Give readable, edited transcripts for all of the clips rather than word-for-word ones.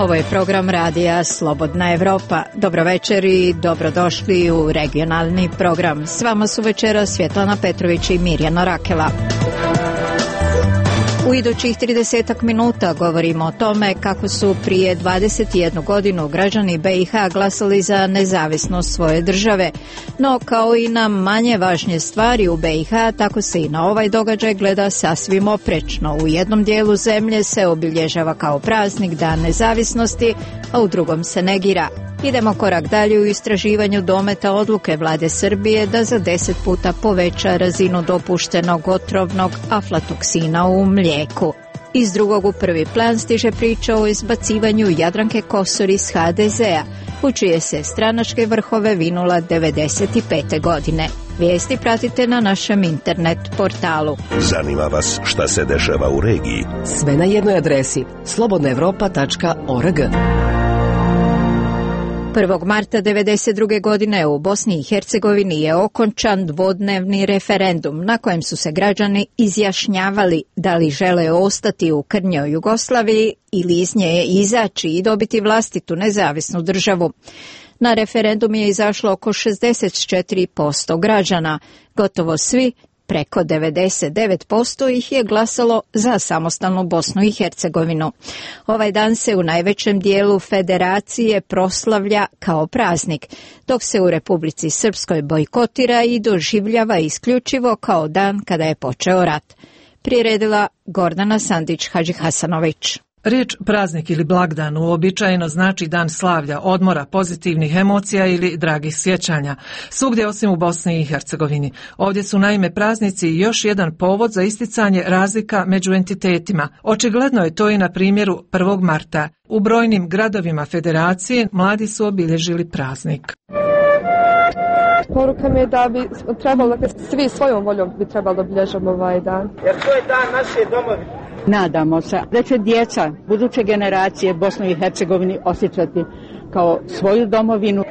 Ovo je program radija Slobodna Evropa. Dobro večer i dobrodošli u regionalni program. S vama su večera Svjetlana Petrović i Mirjana Rakela. U idućih 30 minuta govorimo o tome kako su prije 21 godinu građani BiH glasali za nezavisnost svoje države. No, kao i na manje važnije stvari u BiH, tako se i na ovaj događaj gleda sasvim oprečno. U jednom dijelu zemlje se obilježava kao praznik Dan nezavisnosti, a u drugom se negira. Idemo korak dalje u istraživanju dometa odluke vlade Srbije da za 10 puta poveća razinu dopuštenog otrovnog aflatoksina u mlijeku. Iz drugog u prvi plan stiže priča o izbacivanju Jadranke Kosor iz HDZ-a, u čije se stranačke vrhove vinula 95. godine. Vijesti pratite na našem internet portalu. Zanima vas šta se dešava u regiji? Sve na jednoj adresi slobodnaevropa.org. 1. marta 1992. godine u Bosni i Hercegovini je okončan dvodnevni referendum na kojem su se građani izjašnjavali da li žele ostati u krnjoj Jugoslaviji ili iz nje izaći i dobiti vlastitu nezavisnu državu. Na referendum je izašlo oko 64% građana, gotovo svi, preko 99% ih je glasalo za samostalnu Bosnu i Hercegovinu. Ovaj dan se u najvećem dijelu federacije proslavlja kao praznik, dok se u Republici Srpskoj bojkotira i doživljava isključivo kao dan kada je počeo rat. Priredila Gordana Sandić-Hadžihasanović. Riječ praznik ili blagdan uobičajeno znači dan slavlja, odmora, pozitivnih emocija ili dragih sjećanja. Svugdje osim u Bosni i Hercegovini. Ovdje su naime praznici još jedan povod za isticanje razlika među entitetima. Očigledno je to i na primjeru 1. marta. U brojnim gradovima federacije mladi su obilježili praznik. Poruka mi je da bi trebalo, svi svojom voljom bi trebalo da obilježamo ovaj dan. Jer to je dan naše domovine. Nadamo se da će djeca, buduće generacije Bosnu i Hercegovini osjećati kao svoju domovinu.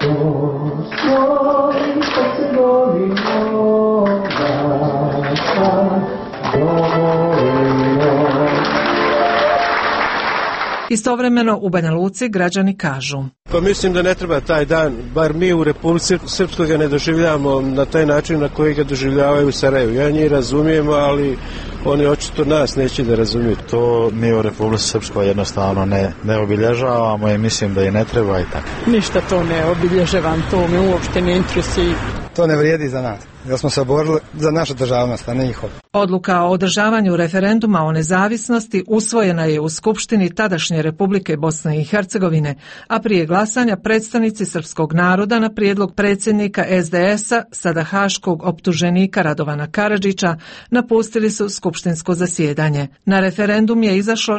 Istovremeno u Banja Luci građani kažu: Pa mislim da ne treba taj dan, bar mi u Republici Srpskoj ga ne doživljavamo na taj način na koji ga doživljavaju u Sarajevu. Ja njih razumijem, ali oni očito nas neće da razumiju. To mi u Republici Srpskoj jednostavno ne obilježavamo i mislim da i ne treba i tako. Ništa to ne obilježavam, to me uopšte ne interesuje. To ne vrijedi za nas, jer smo se borili za našu državnost, a ne njihov. Odluka o održavanju referenduma o nezavisnosti usvojena je u Skupštini tadašnje Republike Bosne i Hercegovine, a prije glasanja predstavnici srpskog naroda na prijedlog predsjednika SDS-a, sada haškog optuženika Radovana Karadžića, napustili su skupštinsko zasjedanje. Na referendum je izašlo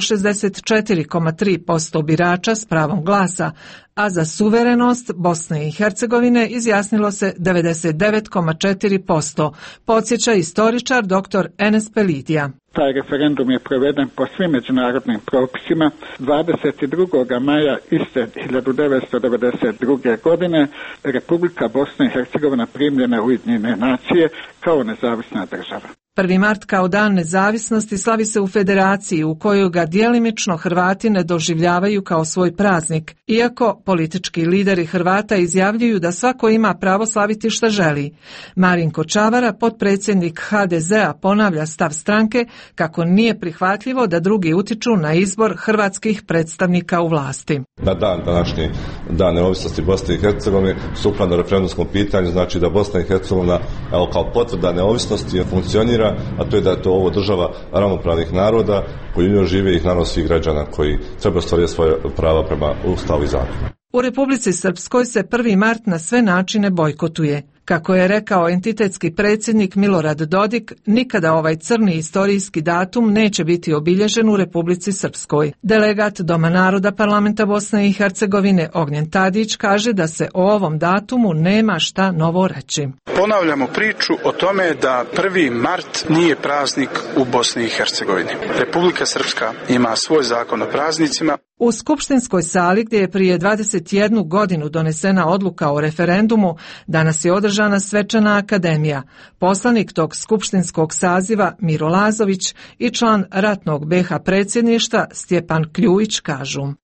64,3% birača s pravom glasa, a za suverenost Bosne i Hercegovine izjasnilo se 99,4%, podsjeća istoričar dr. Enes Pelidija. Taj referendum je proveden po svim međunarodnim propisima 22. maja iste 1992. godine. Republika Bosna i Hercegovina primljena u Ujedinjene nacije kao nezavisna država. 1. mart kao dan nezavisnosti slavi se u federaciji u kojoj ga djelimično Hrvati ne doživljavaju kao svoj praznik, iako politički lideri Hrvata izjavljuju da svako ima pravo slaviti šta želi. Marinko Čavara, potpredsjednik HDZ-a, ponavlja stav stranke kako nije prihvatljivo da drugi utiču na izbor hrvatskih predstavnika u vlasti. Na današnji dan neovisnosti Bosne i Hercegovine, sukladno referendumskom pitanju, znači da Bosna i Hercegovina kao potvrda neovisnosti je funkcionira, a to je da je to ovo država ravnopravnih naroda koji u njoj žive i naravno svih građana koji treba ostvariti svoje prava prema Ustavu i zakonu. U Republici Srpskoj se 1. mart na sve načine bojkotuje. Kako je rekao entitetski predsjednik Milorad Dodik, nikada ovaj crni istorijski datum neće biti obilježen u Republici Srpskoj. Delegat Doma naroda Parlamenta Bosne i Hercegovine Ognjen Tadić kaže da se o ovom datumu nema šta novo reći. Ponavljamo priču o tome da 1. mart nije praznik u Bosni i Hercegovini. Republika Srpska ima svoj zakon o praznicima. U skupštinskoj sali gdje je prije 21 godinu donesena odluka o referendumu, danas je održana svečana akademija. Poslanik tog skupštinskog saziva Miro Lazović i član ratnog BiH predsjedništva Stjepan Kljuić kažu: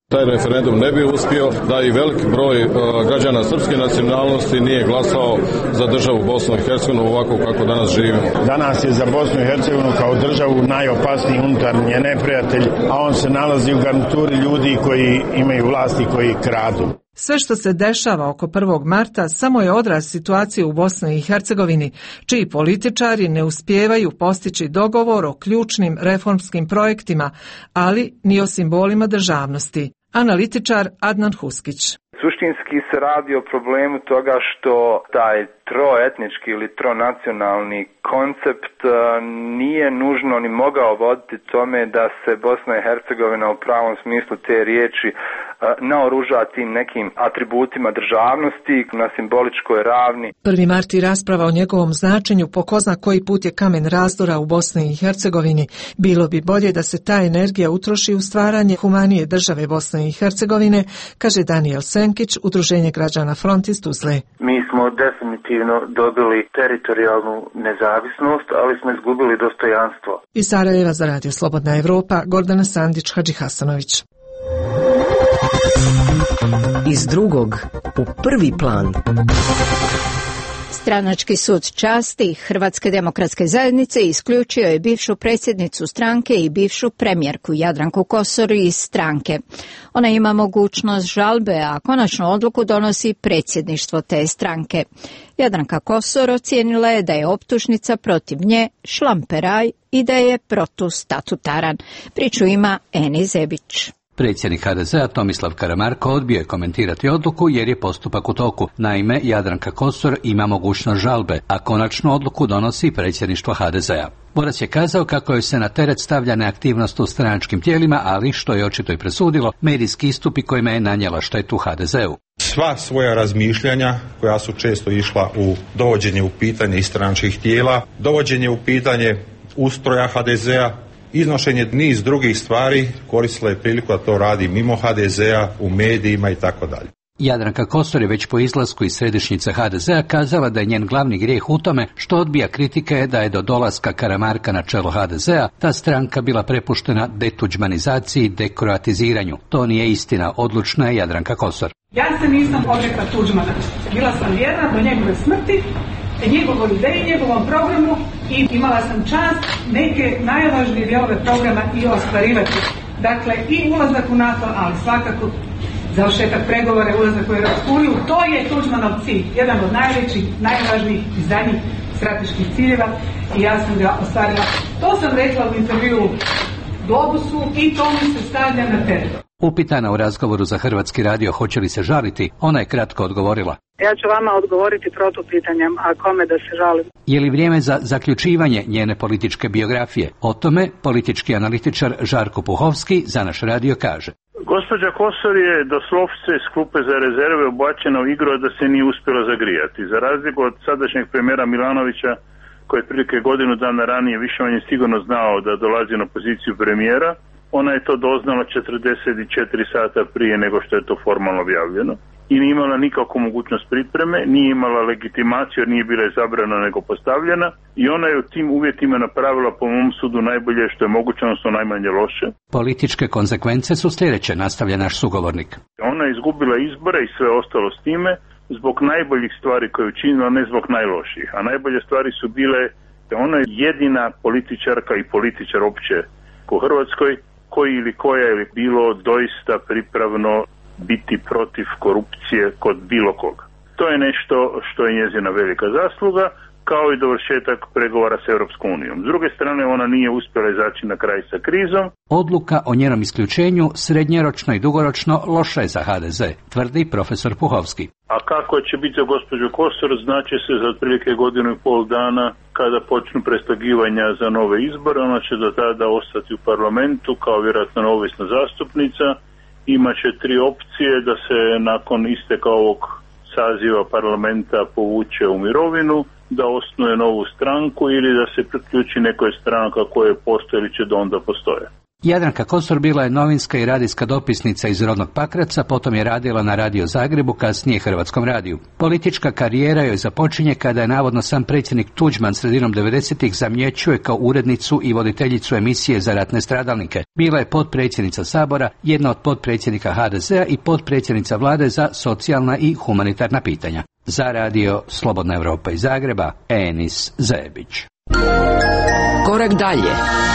Taj referendum ne bi uspio da i veliki broj građana srpske nacionalnosti nije glasao za državu Bosnu i Hercegovinu ovako kako danas živimo. Danas je za Bosnu i Hercegovinu kao državu najopasniji unutarnji neprijatelj, a on se nalazi u garnituri ljudi koji imaju vlast i koji kradu. Sve što se dešava oko 1. marta samo je odraz situacije u Bosni i Hercegovini, čiji političari ne uspijevaju postići dogovor o ključnim reformskim projektima, ali ni o simbolima državnosti. Analitičar Adnan Huskić. Suštinski se radi o problemu toga što taj troetnički ili tronacionalni koncept nije nužno ni mogao voditi tome da se Bosna i Hercegovina u pravom smislu te riječi naoruža tim nekim atributima državnosti na simboličkoj ravni. 1. mart i rasprava o njegovom značenju po ko zna koji put je kamen razdora u Bosni i Hercegovini. Bilo bi bolje da se ta energija utroši u stvaranje humanije države Bosne i Hercegovine, kaže Daniel Senkić, Udruženje građana Front iz Tuzle. Mi smo definitivno dobili teritorijalnu nezavisnost, ali smo izgubili dostojanstvo. Iz Sarajeva za Radio Slobodna Evropa, Gordana Sandić, Hadži Hasanović. Iz drugog u prvi plan. Stranački sud časti Hrvatske demokratske zajednice isključio je bivšu predsjednicu stranke i bivšu premijerku Jadranku Kosor iz stranke. Ona ima mogućnost žalbe, a konačnu odluku donosi predsjedništvo te stranke. Jadranka Kosor ocijenila je da je optužnica protiv nje šlamperaj i da je protustatutaran. Priču ima Eni Zebić. Predsjednik HDZ-a Tomislav Karamarko odbio je komentirati odluku jer je postupak u toku. Naime, Jadranka Kosor ima mogućnost žalbe, a konačnu odluku donosi predsjedništvo HDZ-a. Borac je kazao kako joj se na teret stavlja neaktivnost u stranačkim tijelima, ali što je očito i presudilo, medijski istupi kojima je nanijela štetu HDZ-u. Sva svoja razmišljanja koja su često išla u dovođenje u pitanje stranačkih tijela, dovođenje u pitanje ustroja HDZ-a, iznošenje niz drugih stvari, koristila je priliku da to radi mimo HDZ-a, u medijima i tako dalje. Jadranka Kosor je već po izlasku iz središnjice HDZ-a kazala da je njen glavni grijeh u tome što odbija kritike da je do dolaska Karamarka na čelo HDZ-a ta stranka bila prepuštena detuđmanizaciji i dekroatiziranju. To nije istina, odlučna je Jadranka Kosor. Ja se nisam odrekla Tuđmana. Bila sam vjerna do njegove smrti, njegovoj ideji, njegovom programu i imala sam čast neke najvažnije dijelove programa i ostvarivati. Dakle, i ulazak u NATO, ali svakako završetak pregovora, ulazak u Europsku uniju, to je Tuđmanov cilj, jedan od najvećih, najvažnijih i zadnjih strateških ciljeva i ja sam ga ostvarila. To sam rekla u intervjuu Globusu i to mi se stavlja na teret. Upitana u razgovoru za Hrvatski radio hoće li se žaliti, ona je kratko odgovorila. Ja ću vama odgovoriti protupitanjem, a kome da se žalim. Je li vrijeme za zaključivanje njene političke biografije? O tome politički analitičar Žarko Puhovski za naš radio kaže. Gospođa Kosor je doslovce s klupe za rezerve ubačena u igru da se nije uspjela zagrijati. Za razliku od sadašnjeg premijera Milanovića, koji je prilike godinu dana ranije više manje sigurno znao da dolazi na poziciju premijera, ona je to doznala 44 sata prije nego što je to formalno objavljeno. I nije imala nikakvu mogućnost pripreme, nije imala legitimaciju jer nije bila izabrana nego postavljena i ona je u tim uvjetima napravila po mom sudu najbolje što je moguće, odnosno najmanje loše. Političke konsekvence su sljedeće, nastavlja naš sugovornik. Ona je izgubila izbore i sve ostalo s time zbog najboljih stvari koje je učinila, ne zbog najloših. A najbolje stvari su bile da ona je jedina političarka i političar opće u Hrvatskoj koji ili koja je bilo doista pripravno biti protiv korupcije kod bilo koga. To je nešto što je njezina velika zasluga, kao i dovršetak pregovora s Europskom unijom. S druge strane, ona nije uspjela izaći na kraj sa krizom. Odluka o njenom isključenju srednjeročno i dugoročno loša je za HDZ, tvrdi profesor Puhovski. A kako će biti za gospođu Kosor, znači se za otprilike godinu i pol dana kada počnu preslagivanja za nove izbore. Ona će do tada ostati u parlamentu kao vjerojatno neovisna zastupnica. Imaće 3 opcije da se nakon isteka ovog saziva parlamenta povuče u mirovinu, da osnuje novu stranku ili da se priključi nekoj stranka koje postoje ili će do onda postoje. Jadranka Kosor bila je novinska i radijska dopisnica iz rodnog Pakraca, potom je radila na Radio Zagrebu, kasnije Hrvatskom radiju. Politička karijera joj započinje kada je navodno sam predsjednik Tuđman sredinom 90-ih zamjećuje kao urednicu i voditeljicu emisije za ratne stradalnike. Bila je potpredsjednica Sabora, jedna od potpredsjednika HDZ-a i potpredsjednica vlade za socijalna i humanitarna pitanja. Za radio Slobodna Evropa iz Zagreba, Enis Zebić. Korak dalje.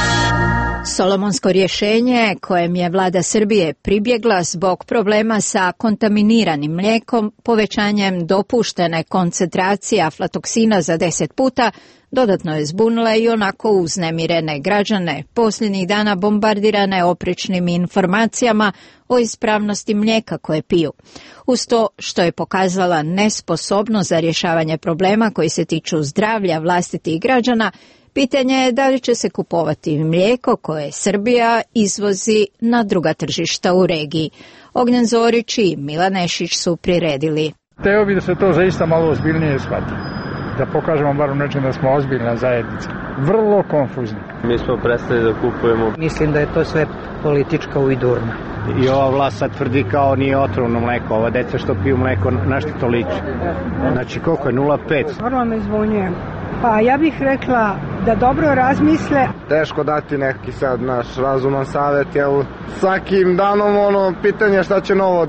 Solomonsko rješenje kojem je vlada Srbije pribjegla zbog problema sa kontaminiranim mlijekom, povećanjem dopuštene koncentracije aflatoksina za 10 puta, dodatno je zbunila i onako uznemirene građane, posljednjih dana bombardirane oprečnim informacijama o ispravnosti mlijeka koje piju. Uz to što je pokazala nesposobnost za rješavanje problema koji se tiču zdravlja vlastitih građana, pitanje je da li će se kupovati mlijeko koje Srbija izvozi na druga tržišta u regiji. Ognjen Zorić i Milan Nešić su priredili. Teo bi da se to zaista malo ozbiljnije shvati. Da pokažemo bar u nečem da smo ozbiljna zajednica. Vrlo konfuzni. Mi smo prestali da kupujemo. Mislim da je to sve politička ujdurna. I ova vlast sad tvrdi kao nije otrovno mleko. Ova deca što piju mleko, na što to liči? Znači koliko je 0,5? Vrlo me zbunjuje. Pa ja bih rekla da dobro razmisle. Teško dati neki sad naš razuman savjet, jel svakim danom pitanje šta će novo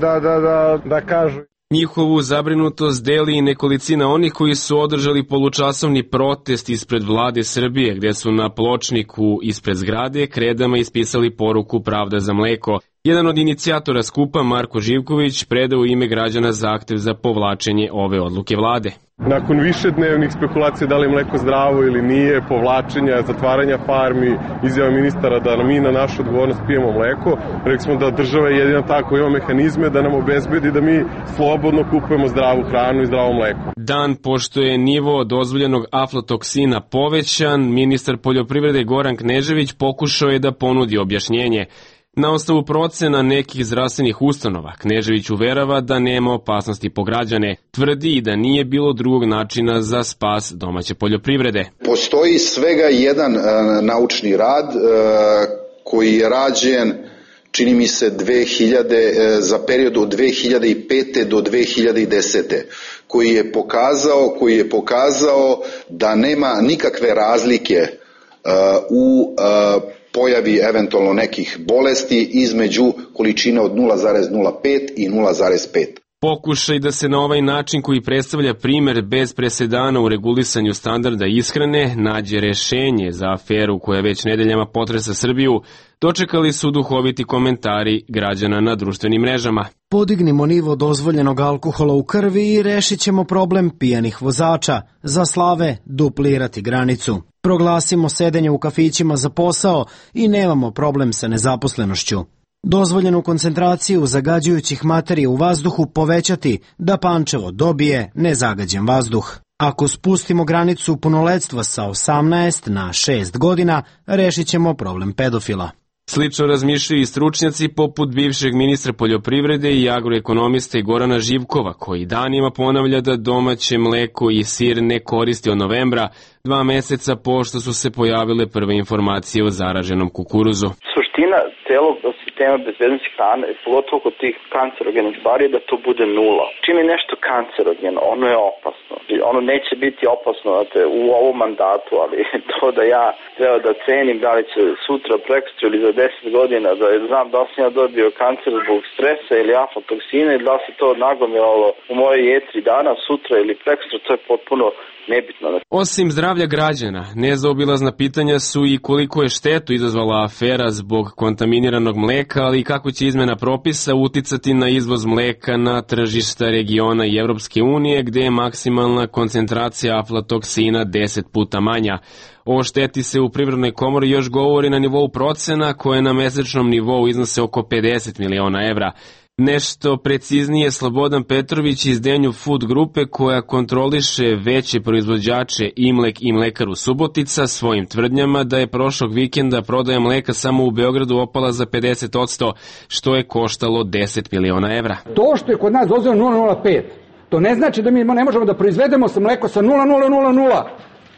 da kažu. Njihovu zabrinutost deli i nekolicina onih koji su održali polučasovni protest ispred vlade Srbije, gdje su na pločniku ispred zgrade kredama ispisali poruku Pravda za mleko. Jedan od inicijatora skupa, Marko Živković, predao u ime građana zahtev za povlačenje ove odluke vlade. Nakon višednevnih spekulacija da li je mleko zdravo ili nije, povlačenja, zatvaranja farmi, izjava ministara da mi na našu odgovornost pijemo mleko, rekli smo da država je jedina ta koja ima mehanizme da nam obezbedi da mi slobodno kupujemo zdravu hranu i zdravo mleko. Dan pošto je nivo dozvoljenog aflatoksina povećan, ministar poljoprivrede Goran Knežević pokušao je da ponudi objašnjenje. Na osnovu procena nekih zdravstvenih ustanova, Knežević uverava da nema opasnosti po građane. Tvrdi i da nije bilo drugog načina za spas domaće poljoprivrede. Postoji svega jedan naučni rad koji je rađen, čini mi se, za period od 2005. do 2010. koji je pokazao da nema nikakve razlike u pojavi eventualno nekih bolesti između količine od 0,05 i 0,5. Pokušaj da se na ovaj način koji predstavlja primer bez presedana u regulisanju standarda ishrane nađe rešenje za aferu koja već nedeljama potresa Srbiju, dočekali su duhoviti komentari građana na društvenim mrežama. Podignimo nivo dozvoljenog alkohola u krvi i rešit ćemo problem pijanih vozača. Za slave duplirati granicu. Proglasimo sedenje u kafićima za posao i nemamo problem sa nezaposlenošću. Dozvoljenu koncentraciju zagađujućih materija u vazduhu povećati da Pančevo dobije nezagađen vazduh. Ako spustimo granicu punoletstva sa 18 na 6 godina, rešit ćemo problem pedofila. Slično razmišljaju i stručnjaci poput bivšeg ministra poljoprivrede i agroekonomiste Gorana Živkova, koji danima ponavlja da domaće mleko i sir ne koristi od novembra, 2 meseca pošto su se pojavile prve informacije o zaraženom kukuruzu. Suština celog sistema bezbednosti hrane, pogotovo kod tih kancerogenih stvari, je da to bude nula. Čim je nešto kancerogeno, ono je opasno. Ono neće biti opasno u ovom mandatu, ali to da ja treba da cenim da li će sutra, prekosutra ili za 10 godina, da znam da sam ja dobio kancer zbog stresa ili aflatoksina ili da se to nagomilalo u moje jetri danas, sutra ili prekosutra, to je potpuno nebitno. Osim zdravlja građana, nezaobilazna pitanja su i koliko je štetu izazvala afera zbog kontaminiranog mleka, ali i kako će izmena propisa uticati na izvoz mleka na tržišta regiona i Evropske unije, gde je maksimalna koncentracija aflatoksina 10 puta manja. O šteti se u Privrednoj komori još govori na nivou procena koje na mesečnom nivou iznose oko 50 miliona evra. Nešto preciznije Slobodan Petrović iz Denju Food grupe koja kontroliše veće proizvođače Imlek i Mlekaru Subotica svojim tvrdnjama da je prošlog vikenda prodaja mleka samo u Beogradu opala za 50%, što je koštalo 10 miliona evra. To što je kod nas dozvoljeno 0,05, to ne znači da mi ne možemo da proizvedemo sa mleko sa 0,000.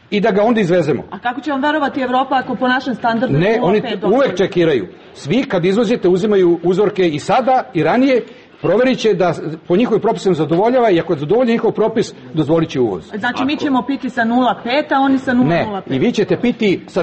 i da ga onda izvezemo. A kako će vam verovati Evropa ako po našem standardu... Ne, oni uvek čekiraju. Svi kad izvozite uzimaju uzorke i sada i ranije, proverit će da po njihovim propisima zadovoljava i ako je zadovolja njihov propis, dozvolit će uvoz. Znači mi ćemo piti sa 0,5, a oni sa 0,05. Ne, i vi ćete piti sa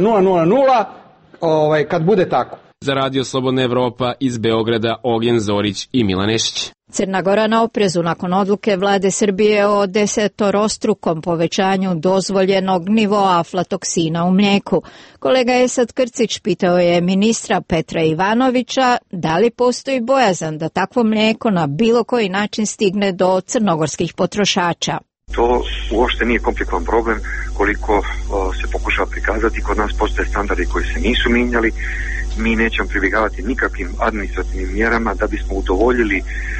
0,00 kad bude tako. Za Radio Slobodna Evropa iz Beograda Ognjen Zorić i Milan Nešić. Crna Gora na oprezu nakon odluke vlade Srbije o 10-strukom povećanju dozvoljenog nivoa aflatoksina u mlijeku. Kolega Esad Krcić pitao je ministra Petra Ivanovića da li postoji bojazan da takvo mlijeko na bilo koji način stigne do crnogorskih potrošača. To uopšte nije komplikovan problem koliko se pokušava prikazati. Kod nas postoje standardi koji se nisu mijenjali. Mi nećemo pribjegavati nikakvim administrativnim mjerama da bismo udovoljili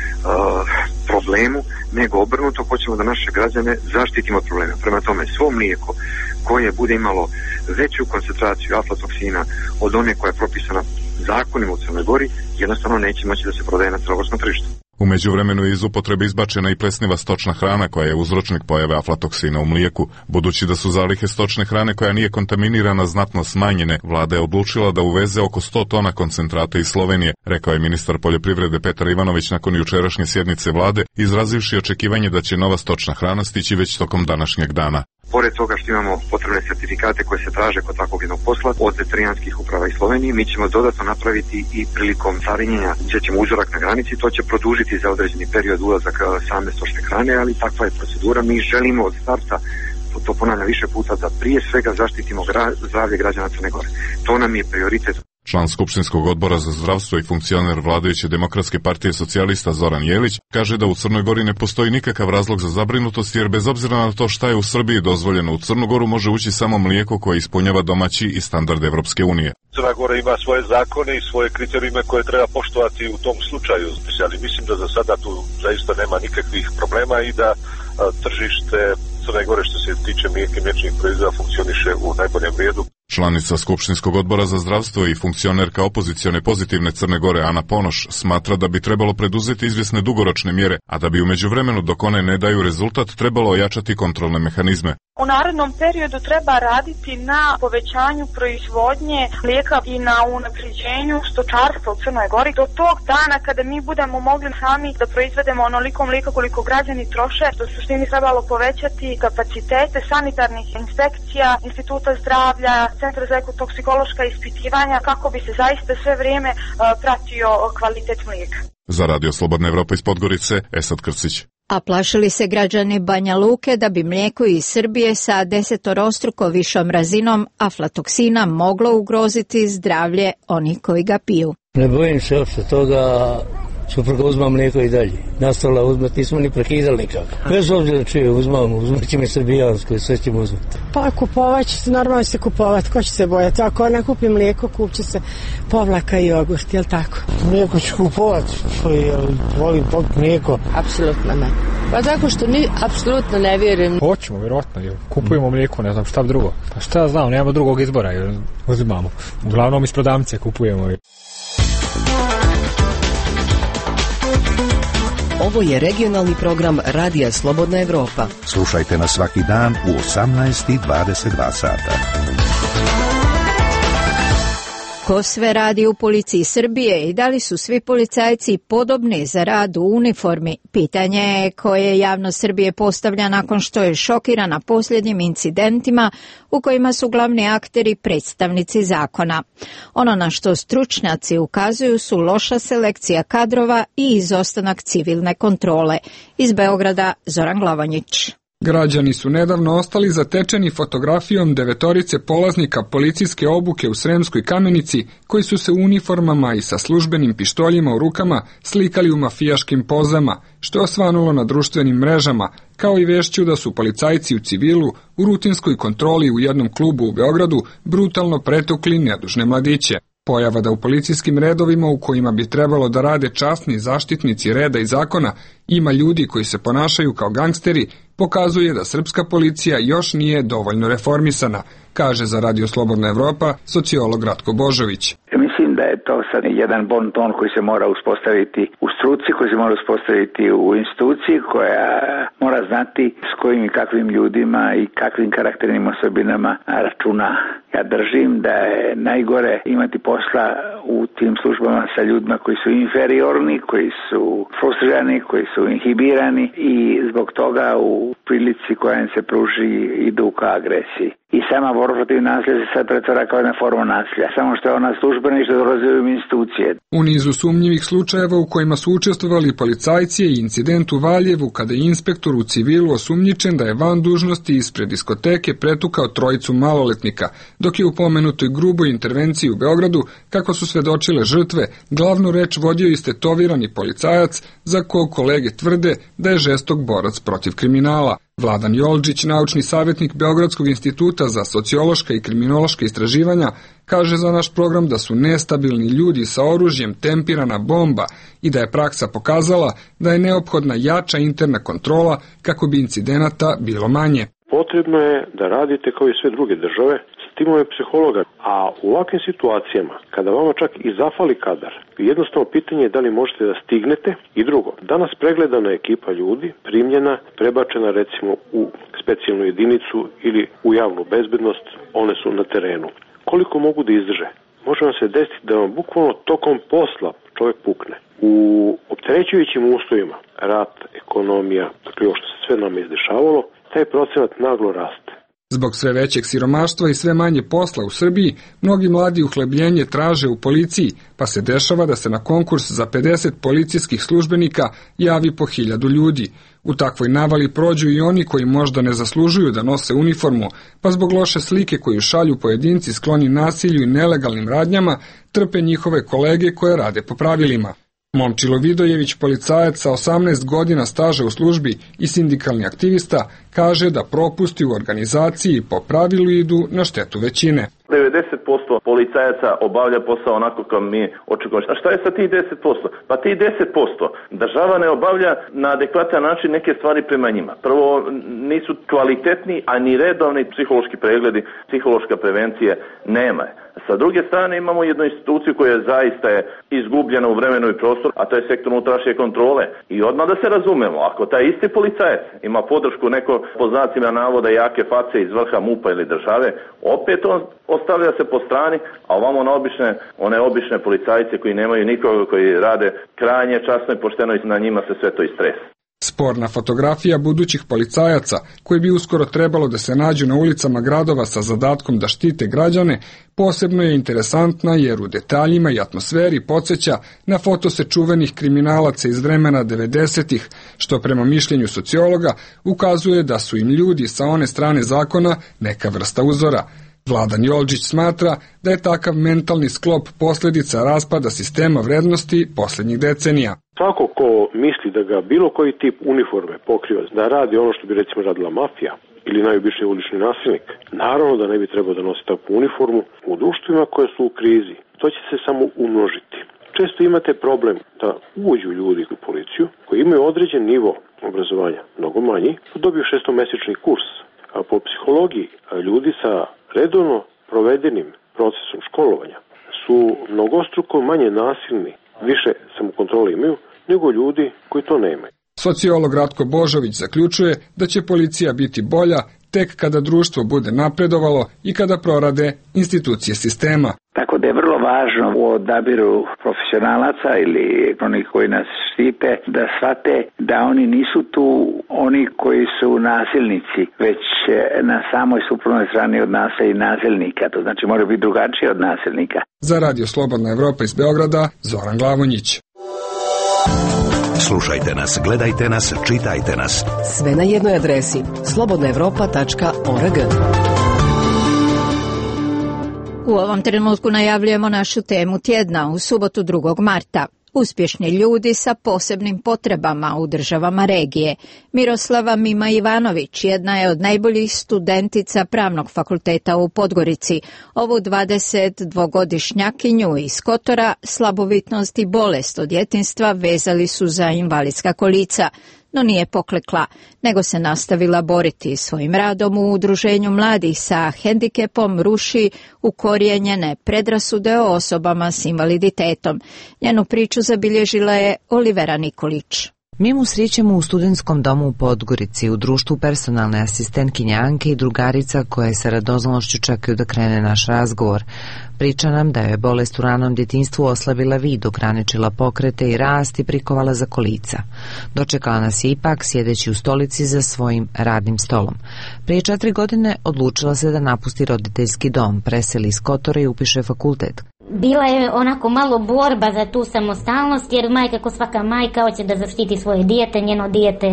problemu, nego obrnuto hoćemo da naše građane zaštitimo od problema. Prema tome, svo mlijeko koje bude imalo veću koncentraciju aflatoksina od one koja je propisana zakonima u Crnoj Gori, jednostavno neće moći da se prodaje na crnogorskom tržištu. U međuvremenu je iz upotrebe izbačena i plesniva stočna hrana koja je uzročnik pojave aflatoksina u mlijeku. Budući da su zalihe stočne hrane koja nije kontaminirana znatno smanjene, vlada je odlučila da uveze oko 100 tona koncentrata iz Slovenije, rekao je ministar poljoprivrede Petar Ivanović nakon jučerašnje sjednice vlade, izrazivši očekivanje da će nova stočna hrana stići već tokom današnjeg dana. Pored toga što imamo potrebne sertifikate koje se traže kod takvog jednog posla od veterinarskih uprava iz Slovenije, mi ćemo dodatno napraviti i prilikom carinjenja, gdje ćemo uzorak na granici, to će produžiti za određeni period ulazak same stočne hrane, ali takva je procedura. Mi želimo od starta, to ponavljam više puta, da prije svega zaštitimo zdravlje građana Crne Gore. To nam je prioritet. Član Skupštinskog odbora za zdravstvo i funkcioner vladajuće Demokratske partije socijalista Zoran Jelić kaže da u Crnoj Gori ne postoji nikakav razlog za zabrinutost, jer bez obzira na to šta je u Srbiji dozvoljeno, u Crnu Goru može ući samo mlijeko koje ispunjava domaći i standard Evropske unije. Crna Gora ima svoje zakone i svoje kriterijume koje treba poštovati u tom slučaju, ali mislim da za sada tu zaista nema nikakvih problema i da tržište Crne Gore što se tiče mlijeka i mliječnih proizvoda funkcioniše u najboljem redu. Članica Skupštinskog odbora za zdravstvo i funkcionerka opozicione Pozitivne Crne Gore Ana Ponoš smatra da bi trebalo preduzeti izvjesne dugoročne mjere, a da bi u međuvremenu dok one ne daju rezultat trebalo ojačati kontrolne mehanizme. U narednom periodu treba raditi na povećanju proizvodnje mlijeka i na unapređenju stočarstva u Crnoj Gori do tog dana kada mi budemo mogli sami da proizvedemo onoliko mlijeka koliko građani troše. Do suštini trebalo povećati kapacitete sanitarnih inspekcija, Instituta zdravlja, Centra za ekotoksikološka ispitivanja kako bi se zaista sve vrijeme pratio kvalitet mlijeka. Za Radio Slobodna Evropa iz Podgorice, Esad Krcić. A plašili se građani Banja Luke da bi mlijeko iz Srbije sa 10-struko višom razinom aflatoksina moglo ugroziti zdravlje onih koji ga piju. Ne bojim se uopšte toga, supruga uzma mlijeko i dalje. Nastavila uzmati, nismo ni prekidali nikako. Bez obzira čije uzmamo, uzmat će mi srbijansko i sve ćemo uzmati. Pa kupovat će se, normalno će kupovati, ko će se bojati? Ako ne kupi mlijeko, kupće se povlaka i jogurt, jel tako? Mlijeko ću kupovati, volim popiti mlijeko. Apsolutno ne. Pa tako što apsolutno ne vjerujem. Hoćemo, vjerojatno, kupujemo mlijeko, ne znam šta drugo. Pa šta ja znam, nemamo drugog izbora, jer uzimamo. Uglavnom iz prodavnice kupujemo. Ovo je regionalni program Radija Slobodna Evropa. Slušajte nas svaki dan u 18:22 sata. Ko sve radi u policiji Srbije i da li su svi policajci podobni za rad u uniformi? Pitanje je koje javnost Srbije postavlja nakon što je šokirana posljednjim incidentima u kojima su glavni akteri predstavnici zakona. Ono na što stručnjaci ukazuju su loša selekcija kadrova i izostanak civilne kontrole. Iz Beograda Zoran Glavanjić. Građani su nedavno ostali zatečeni fotografijom 9 polaznika policijske obuke u Sremskoj Kamenici koji su se u uniformama i sa službenim pištoljima u rukama slikali u mafijaškim pozama, što je osvanulo na društvenim mrežama, kao i vešću da su policajci u civilu u rutinskoj kontroli u jednom klubu u Beogradu brutalno pretukli nedužne mladiće. Pojava da u policijskim redovima u kojima bi trebalo da rade časni zaštitnici reda i zakona ima ljudi koji se ponašaju kao gangsteri, pokazuje da srpska policija još nije dovoljno reformisana, kaže za Radio Slobodna Evropa sociolog Ratko Božović. Ja mislim mislim da je to sad jedan bon ton koji se mora uspostaviti u struci, koji se mora uspostaviti u instituciji, koja mora znati s kojim i kakvim ljudima i kakvim karakternim osobinama računa. Ja držim da je najgore imati posla u tim službama sa ljudima koji su inferiorni, koji su frustrirani, koji su inhibirani i zbog toga u prilici koja im se pruži idu ka agresiji. I sama borba protiv nasilja se sad pretvara kao jedna forma nasilja, samo što je ona službena i što dolaze u institucije. U nizu sumnjivih slučajeva u kojima su učestvovali policajci je incident u Valjevu kada je inspektor u civilu osumnjičen da je van dužnosti ispred diskoteke pretukao trojicu maloletnika, dok je u pomenutoj gruboj intervenciji u Beogradu, kako su svedočile žrtve, glavnu reč vodio istetovirani policajac za kog kolege tvrde da je žestok borac protiv kriminala. Vladan Joldžić, naučni savjetnik Beogradskog instituta za sociološka i kriminološka istraživanja, kaže za naš program da su nestabilni ljudi sa oružjem tempirana bomba i da je praksa pokazala da je neophodna jača interna kontrola kako bi incidenata bilo manje. Potrebno je da radite kao i sve druge države sa timove psihologa, a u ovakvim situacijama, kada vama čak i zafali kadar, jednostavno pitanje je da li možete da stignete. I drugo, danas pregledana ekipa ljudi, primljena, prebačena recimo u specijalnu jedinicu ili u javnu bezbednost, one su na terenu. Koliko mogu da izdrže? Može vam se desiti da vam bukvalno tokom posla čovjek pukne. U opterećujućim uslovima, rat, ekonomija, dakle ovo što se sve nam izdešavalo, taj procenat naglo raste. Zbog sve većeg siromaštva i sve manje posla u Srbiji, mnogi mladi uhlebljenje traže u policiji, pa se dešava da se na konkurs za 50 policijskih službenika javi po 1000 ljudi. U takvoj navali prođu i oni koji možda ne zaslužuju da nose uniformu, pa zbog loše slike koju šalju pojedinci skloni nasilju i nelegalnim radnjama, trpe njihove kolege koje rade po pravilima. Momčilo Vidojević, policajac sa 18 godina staža u službi i sindikalni aktivista, kaže da propusti u organizaciji po pravilu idu na štetu većine. 90% policajaca obavlja posao onako kao mi očekujemo. A šta je sa tih 10%? Pa tih 10% država ne obavlja na adekvatan način neke stvari prema njima. Prvo, nisu kvalitetni, a ni redovni psihološki pregledi, psihološka prevencija nema. Sa druge strane imamo jednu instituciju koja zaista je izgubljena u vremenu i prostoru, a to je sektor unutrašnje kontrole. I odmah da se razumemo, ako taj isti policajac ima podršku neko po znacima navoda jake face iz vrha MUP-a ili države, opet on ostavlja se po strani, a ovamo na one obične policajce koji nemaju nikoga, koji rade krajnje časno i pošteno i na njima se sve to istresa. Sporna fotografija budućih policajaca, koji bi uskoro trebalo da se nađu na ulicama gradova sa zadatkom da štite građane, posebno je interesantna jer u detaljima i atmosferi podsjeća na fotose čuvenih kriminalaca iz vremena 90-ih, što prema mišljenju sociologa ukazuje da su im ljudi sa one strane zakona neka vrsta uzora. Vladan Joldžić smatra da je takav mentalni sklop posljedica raspada sistema vrednosti posljednjih decenija. Svako ko misli da ga bilo koji tip uniforme pokriva, da radi ono što bi recimo radila mafija ili najobičniji ulični nasilnik, naravno da ne bi trebao da nosi takvu uniformu. U društvima koje su u krizi, to će se samo umnožiti. Često imate problem da uđu ljudi u policiju koji imaju određen nivo obrazovanja, mnogo manji, dobiju 6-mesečni kurs. A po psihologiji ljudi sa redovno provedenim procesom školovanja su mnogostruko manje nasilni, više samokontrole imaju, nego ljudi koji to nemaju. Sociolog Ratko Božović zaključuje da će policija biti bolja tek kada društvo bude napredovalo i kada prorade institucije sistema. Tako da je vrlo važno u odabiru profesionalaca ili onih koji nas štite da shvate da oni nisu tu oni koji su nasilnici, već na samoj suprotnoj strani od nas i nasilnika. To znači može biti drugačije od nasilnika. Za Radio Slobodna Evropa iz Beograda, Zoran Glavonjić. Slušajte nas, gledajte nas, čitajte nas. Sve na jednoj adresi slobodnaevropa.org. U ovom trenutku najavljujemo našu temu tjedna u subotu 2. marta. Uspješni ljudi sa posebnim potrebama u državama regije. Miroslava Mima Ivanović jedna je od najboljih studentica Pravnog fakulteta u Podgorici. Ovu 22-godišnjakinju iz Kotora slabovitnost i bolest od djetinjstva vezali su za invalidska kolica. no nije poklekla, nego se nastavila boriti. Svojim radom u Udruženju mladih sa hendikepom ruši ukorijenjene predrasude o osobama s invaliditetom. Njenu priču zabilježila je Olivera Nikolić. Mi mu srećemo u studentskom domu u Podgorici, u društvu personalne asistentkinje Anke i drugarica koje sa radoznalošću čekaju da krene naš razgovor. Priča nam da je bolest u ranom djetinjstvu oslabila vid, ograničila pokrete i rast i prikovala za kolica. Dočekala nas je ipak sjedeći u stolici za svojim radnim stolom. Prije 4 godine odlučila se da napusti roditeljski dom, preseli iz Kotora i upiše fakultet. Bila je onako malo borba za tu samostalnost, jer majka, ko svaka majka, hoće da zaštiti svoje dijete, njeno dijete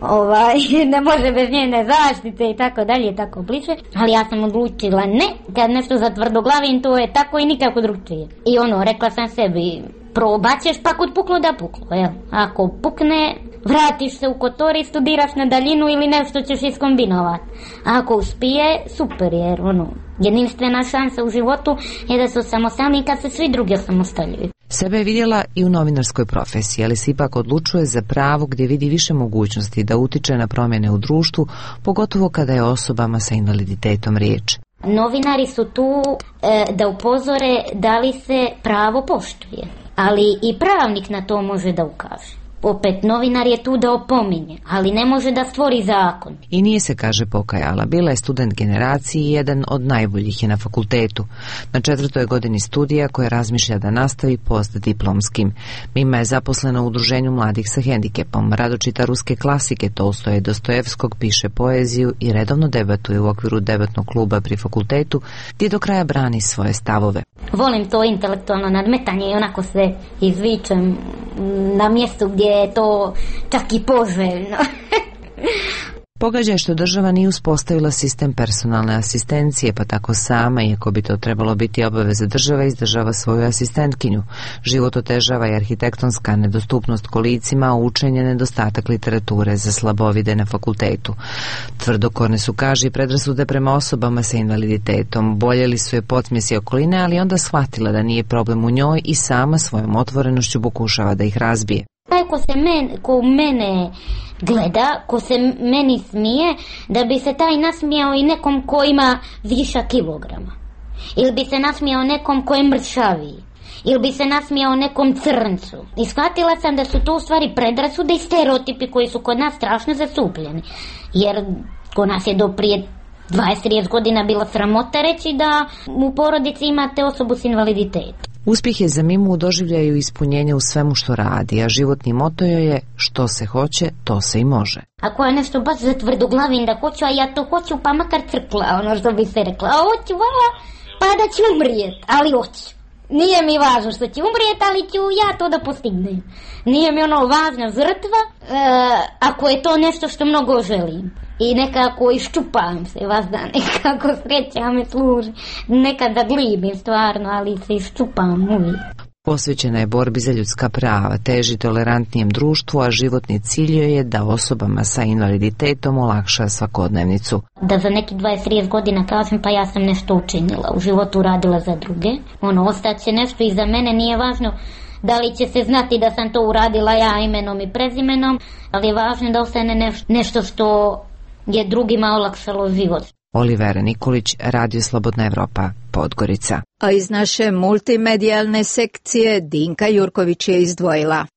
ne može bez njene zaštite i tako dalje i tako bliže. Ali ja sam odlučila ne, kad nešto zatvrdoglavim, to je tako i nikako drugčije. I rekla sam sebi, probat ćeš, pa kod puklo da puklo. Ako pukne, vratiš se u Kotor i studiraš na daljinu ili nešto ćeš iskombinovati. Ako uspije, super, jer jedinstvena šansa u životu je da se osamostalni kad se svi drugi osamostaljuju. Sebe je vidjela i u novinarskoj profesiji, ali se ipak odlučuje za pravo gdje vidi više mogućnosti da utiče na promjene u društvu, pogotovo kada je osobama sa invaliditetom riječ. Novinari su tu da upozore da li se pravo poštuje, ali i pravnik na to može da ukaže. Opet, novinar je tu da opominje, ali ne može da stvori zakon. I nije se, kaže, pokajala. Bila je student generaciji i jedan od najboljih je na fakultetu. Na 4. godini studija koje razmišlja da nastavi postdiplomskim. Mima je zaposlena u Udruženju mladih sa hendikepom. Rado čita ruske klasike Tolstoja i Dostojevskog, piše poeziju i redovno debatuje u okviru debatnog kluba pri fakultetu, gdje do kraja brani svoje stavove. Volim to intelektualno nadmetanje i onako se izvičem na mjestu gdje je to čak i poželjno. Pogađa je što država nije uspostavila sistem personalne asistencije, pa tako sama, iako bi to trebalo biti obaveza države, izdržava svoju asistentkinju. Život otežava i arhitektonska nedostupnost kolicima, a učenje nedostatak literature za slabovide na fakultetu. Tvrdokorne su, kaže, i predrasude prema osobama sa invaliditetom. Boljeli su je podsmjesi okoline, ali onda shvatila da nije problem u njoj i sama svojom otvorenošću pokušava da ih razbije. Taj ko mene gleda, ko se meni smije, da bi se taj nasmijao i nekom ko ima viša kilograma. Ili bi se nasmijao nekom ko je mršaviji. Ili bi se nasmijao nekom crncu. I shvatila sam da su to u stvari predrasude i stereotipi koji su kod nas strašno zasupljeni. Jer kod nas je do prije 20-30 godina bila sramota reći da u porodici imate osobu s invaliditetom. Uspjeh je za Mimu u doživljaju ispunjenja u svemu što radi, a životni moto joj je što se hoće, to se i može. Ako ja nešto baš zatvrdoglavim da hoću, a ja to hoću, pa makar crkla, što bi se rekla, a hoću, pa da ću umrijet, ali hoću. Nije mi važno što će umrijet, ali ću ja to da postignem. Nije mi važna žrtva, ako je to nešto što mnogo želim. I nekako iščupam se, nekako sreća me služi. Nekada glibim stvarno, ali se iščupam uvijek. Posvećena je borbi za ljudska prava, teži tolerantnijem društvu, a životni cilj joj je da osobama sa invaliditetom olakša svakodnevnicu. Da za neki 20-30 godina kažem, pa ja sam nešto učinila, u životu radila za druge. Ostaće nešto iza mene, nije važno da li će se znati da sam to uradila ja imenom i prezimenom, ali je važno da ostane nešto što je drugima olakšalo život. Olivera Nikolić, Radio Slobodna Evropa, Podgorica. A iz naše multimedijalne sekcije Dinka Jurković je izdvojila.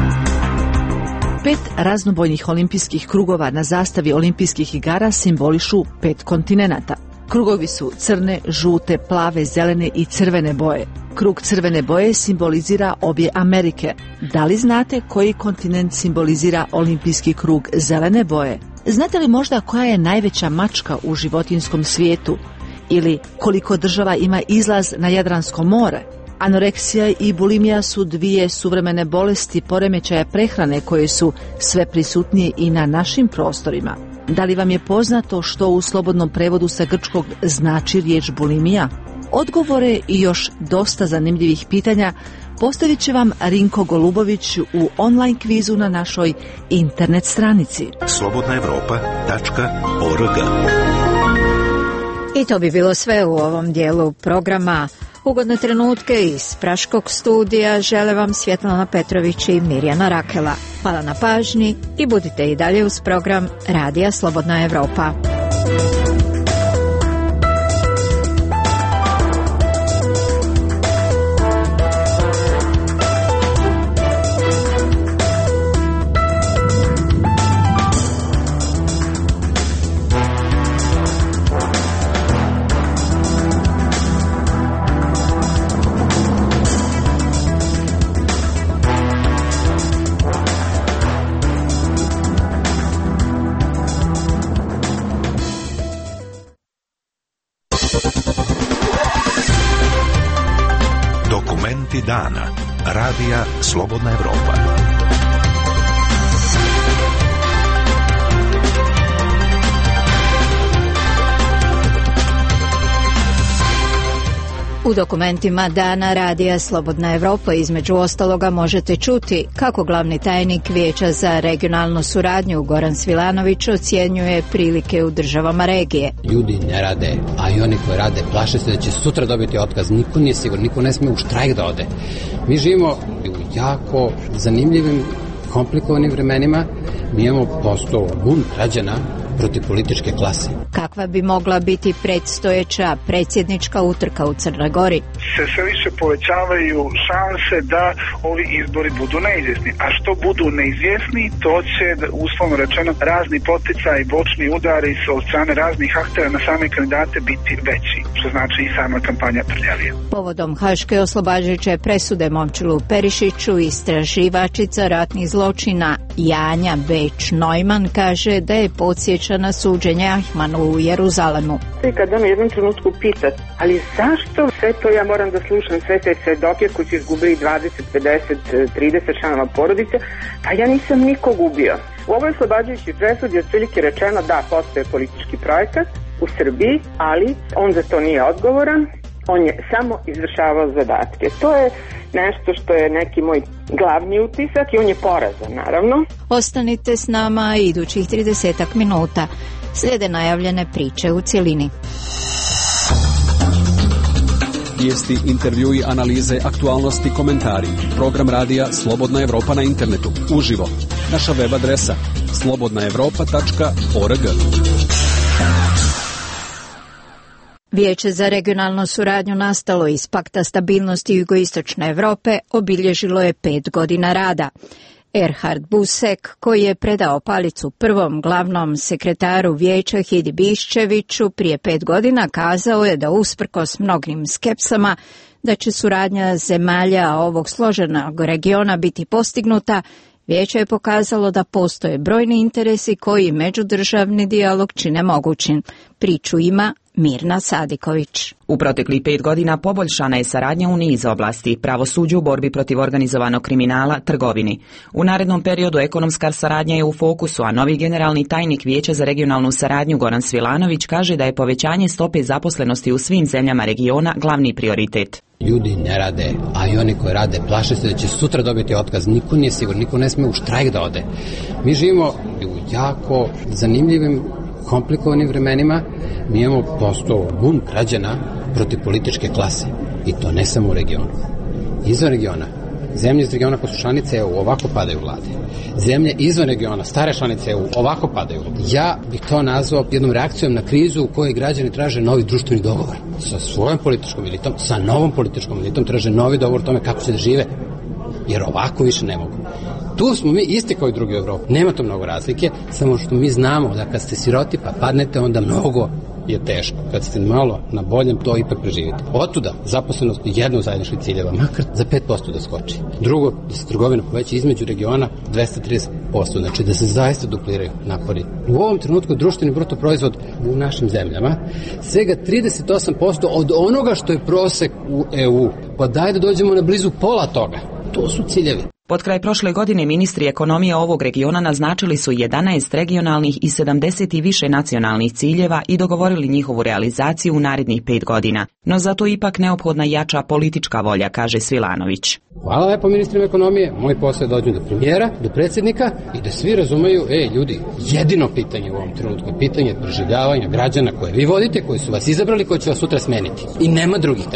5 raznobojnih olimpijskih krugova na zastavi olimpijskih igara simbolišu 5 kontinenata. Krugovi su crne, žute, plave, zelene i crvene boje. Krug crvene boje simbolizira obje Amerike. Da li znate koji kontinent simbolizira olimpijski krug zelene boje? Znate li možda koja je najveća mačka u životinjskom svijetu? Ili koliko država ima izlaz na Jadransko more? Anoreksija i bulimija su 2 suvremene bolesti poremećaja prehrane koje su sve prisutnije i na našim prostorima. Da li vam je poznato što u slobodnom prevodu sa grčkog znači riječ bulimija? Odgovore i još dosta zanimljivih pitanja postavit će vam Rinko Golubović u online kvizu na našoj internet stranici. slobodnaevropa.org. I to bi bilo sve u ovom dijelu programa. Ugodne trenutke iz Praškog studija žele vam Svjetlana Petrović i Mirjana Rakela. Hvala na pažnji i budite i dalje uz program Radija Slobodna Evropa. Dokumenti dana. Radija Slobodna Evropa. U dokumentima dana Radija Slobodna Evropa između ostaloga možete čuti kako glavni tajnik Vijeća za regionalnu suradnju Goran Svilanović ocjenjuje prilike u državama regije. Ljudi ne rade, a i oni koji rade plaše se da će sutra dobiti otkaz. Niko nije siguran, niko ne smije u štrajk da ode. Mi živimo u jako zanimljivim, komplikovanim vremenima. Mi imamo postao bunt građana protiv političke klase. Kakva bi mogla biti predstojeća predsjednička utrka u Crnoj Gori? Sve više povećavaju šanse da ovi izbori budu neizvjesni. A što budu neizvjesni, to će, uslovno rečeno, razni poticaji, bočni udari od strane raznih aktera na same kandidate biti veći, što znači i sama kampanja prljavija. Povodom haške oslobađajuće presude Momčilu Perišiću, istraživačica ratnih zločina Janja Beč-Neumann kaže da je podsjeća suđenje Ahmanu u Jeruzalemu. I kada me u jednom trenutku pitat, ali zašto sve to ja moram da slušam, sve te svedoke koji su izgubili 20, 50, 30 članova porodice, pa ja nisam nikog ubio. U ovoj oslobađajućoj presudi je otprilike rečeno da postoje politički projekat u Srbiji, ali on za to nije odgovoran, on je samo izvršavao zadatke. To je nešto što je neki moj glavni utisak i on je porazan, naravno. Ostanite s nama idućih 30 minuta. Slijede najavljene priče u cjelini. Vijesti, intervjui, analize, aktualnosti, komentari. Program radija Slobodna Evropa na internetu. Uživo. Naša web adresa slobodnaevropa.org. Vijeće za regionalnu suradnju nastalo iz Pakta stabilnosti jugoistočne Europe obilježilo je 5 godina rada. Erhard Busek, koji je predao palicu prvom glavnom sekretaru vijeća Hidi Biščeviću prije 5 godina, kazao je da usprkos mnogim skepsama da će suradnja zemalja ovog složenog regiona biti postignuta, vijeće je pokazalo da postoje brojni interesi koji međudržavni dijalog čine mogućim. Priču ima Mirna Sadiković. U proteklih 5 godina poboljšana je saradnja u niz oblasti, pravosuđu, borbi protiv organizovanog kriminala, trgovini. U narednom periodu ekonomska saradnja je u fokusu, a novi generalni tajnik Vijeća za regionalnu saradnju Goran Svilanović kaže da je povećanje stope zaposlenosti u svim zemljama regiona glavni prioritet. Ljudi ne rade, a i oni koji rade plaše se da će sutra dobiti otkaz. Niko nije siguran, niko ne smije u štrajk da ode. Mi živimo u jako zanimljivim, komplikovanim vremenima. Mi imamo postao bunt građana protiv političke klase. I to ne samo u regionu. Izvan regiona. Zemlje iz regiona koje su članice EU ovako padaju vlade. Zemlje izvan regiona, stare članice EU, ovako padaju. Ja bih to nazvao jednom reakcijom na krizu u kojoj građani traže novi društveni dogovor. Sa svojom političkom elitom, sa novom političkom elitom traže novi dogovor o tome kako će da žive. Jer ovako više ne mogu. Tu smo mi isti kao i drugi u Evropi. Nema to mnogo razlike, samo što mi znamo da kad ste siroti pa padnete, onda mnogo je teško. Kad ste malo na boljem, to ipak preživite. Otuda zaposlenost je jedno od zajedničkih ciljeva, makar za 5% da skoči. Drugo, da se trgovina poveća između regiona 230%, znači da se zaista dupliraju napori. U ovom trenutku društveni bruto proizvod u našim zemljama svega 38% od onoga što je prosek u EU. Pa daj da dođemo na blizu pola toga. To su ciljevi. Pod kraj prošle godine ministri ekonomije ovog regiona naznačili su 11 regionalnih i 70 i više nacionalnih ciljeva i dogovorili njihovu realizaciju u narednih 5 godina. No zato ipak neophodna jača politička volja, kaže Svilanović. Hvala lepo ministrima ekonomije, moj posao je dođu do premijera, do predsjednika i da svi razumeju, ljudi, jedino pitanje u ovom trenutku je pitanje preživljavanja građana koje vi vodite, koji su vas izabrali, koji će vas sutra smeniti. I nema drugih tema.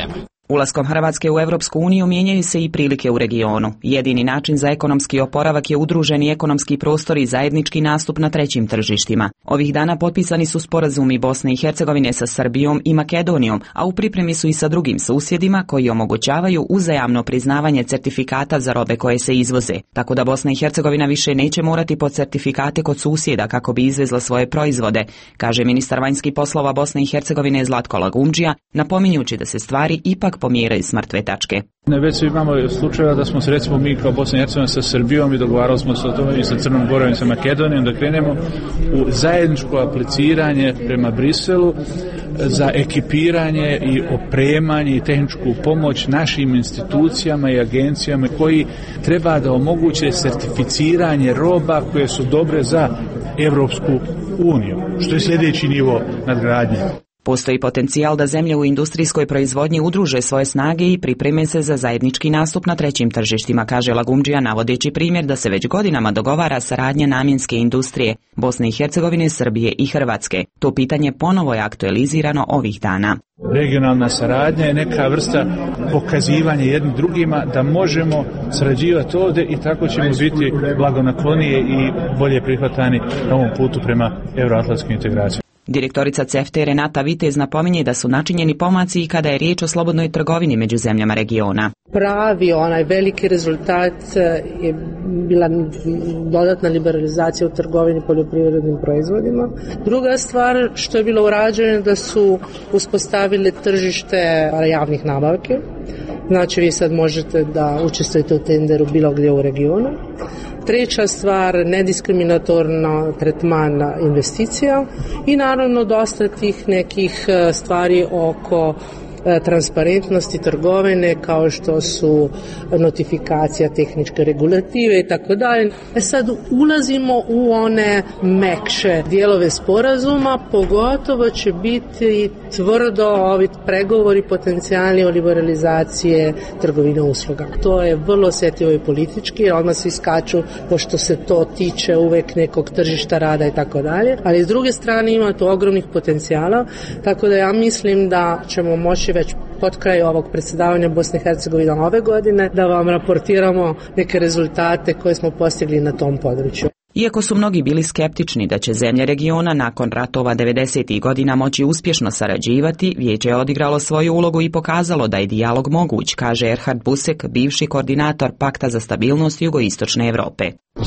Ulaskom Hrvatske u Europsku uniju mijenjaju se i prilike u regionu. Jedini način za ekonomski oporavak je udruženi ekonomski prostor i zajednički nastup na trećim tržištima. Ovih dana potpisani su sporazumi Bosne i Hercegovine sa Srbijom i Makedonijom, a u pripremi su i sa drugim susjedima koji omogućavaju uzajamno priznavanje certifikata za robe koje se izvoze. Tako da Bosna i Hercegovina više neće morati po certifikate kod susjeda kako bi izvezla svoje proizvode, kaže ministar vanjskih poslova Bosne i Hercegovine Zlatko Lagumdžija, napominjući da se stvari ipak pomjeraju s mrtve tačke. Već imamo slučajeva da smo se recimo mi kao Bosna i Hercegovina sa Srbijom i dogovarali smo se o tome i sa Crnom Gorom i sa Makedonijom da krenemo u zajedničko apliciranje prema Briselu za ekipiranje i opremanje i tehničku pomoć našim institucijama i agencijama koji treba da omoguće certificiranje roba koje su dobre za Evropsku uniju, što je sljedeći nivo nadgradnje. Postoji potencijal da zemlje u industrijskoj proizvodnji udruže svoje snage i pripreme se za zajednički nastup na trećim tržištima, kaže Lagumdžija, navodeći primjer da se već godinama dogovara saradnja namjenske industrije Bosne i Hercegovine, Srbije i Hrvatske. To pitanje ponovo je aktualizirano ovih dana. Regionalna saradnja je neka vrsta pokazivanja jednim drugima da možemo sarađivati ovdje i tako ćemo biti blagonaklonije i bolje prihvatani na ovom putu prema euroatlantskim integracijama. Direktorica CEFTA Renata Vitez napominje da su načinjeni pomaci i kada je riječ o slobodnoj trgovini među zemljama regiona. Pravi onaj veliki rezultat je bila dodatna liberalizacija u trgovini poljoprivrednim proizvodima. Druga stvar što je bilo urađeno da su uspostavili tržište javnih nabavke. Znači vi sad možete da učestvujete u tenderu bilo gdje u regionu. Treća stvar, nediskriminatorno tretman investicija i naravno dosta tih nekih stvari oko transparentnosti trgovine kao što su notifikacija tehničke regulative i tako dalje. Sad ulazimo u one mekše dijelove sporazuma, pogotovo će biti tvrdo ovi pregovori potencijalni o liberalizacije trgovine usluga. To je vrlo osjetljivo i politički, odmah svi skaču pošto se to tiče uvek nekog tržišta rada i tako dalje, ali s druge strane ima tu ogromnih potencijala, tako da ja mislim da ćemo moći već pod kraj ovog predsjedavanja Bosne i Hercegovine ove godine da vam raportiramo neke rezultate koje smo postigli na tom području. Iako su mnogi bili skeptični da će zemlje regiona nakon ratova 90. godina moći uspješno sarađivati, vijeće je odigralo svoju ulogu i pokazalo da je dijalog moguć, kaže Erhard Busek, bivši koordinator Pakta za stabilnost jugoistočne Europe.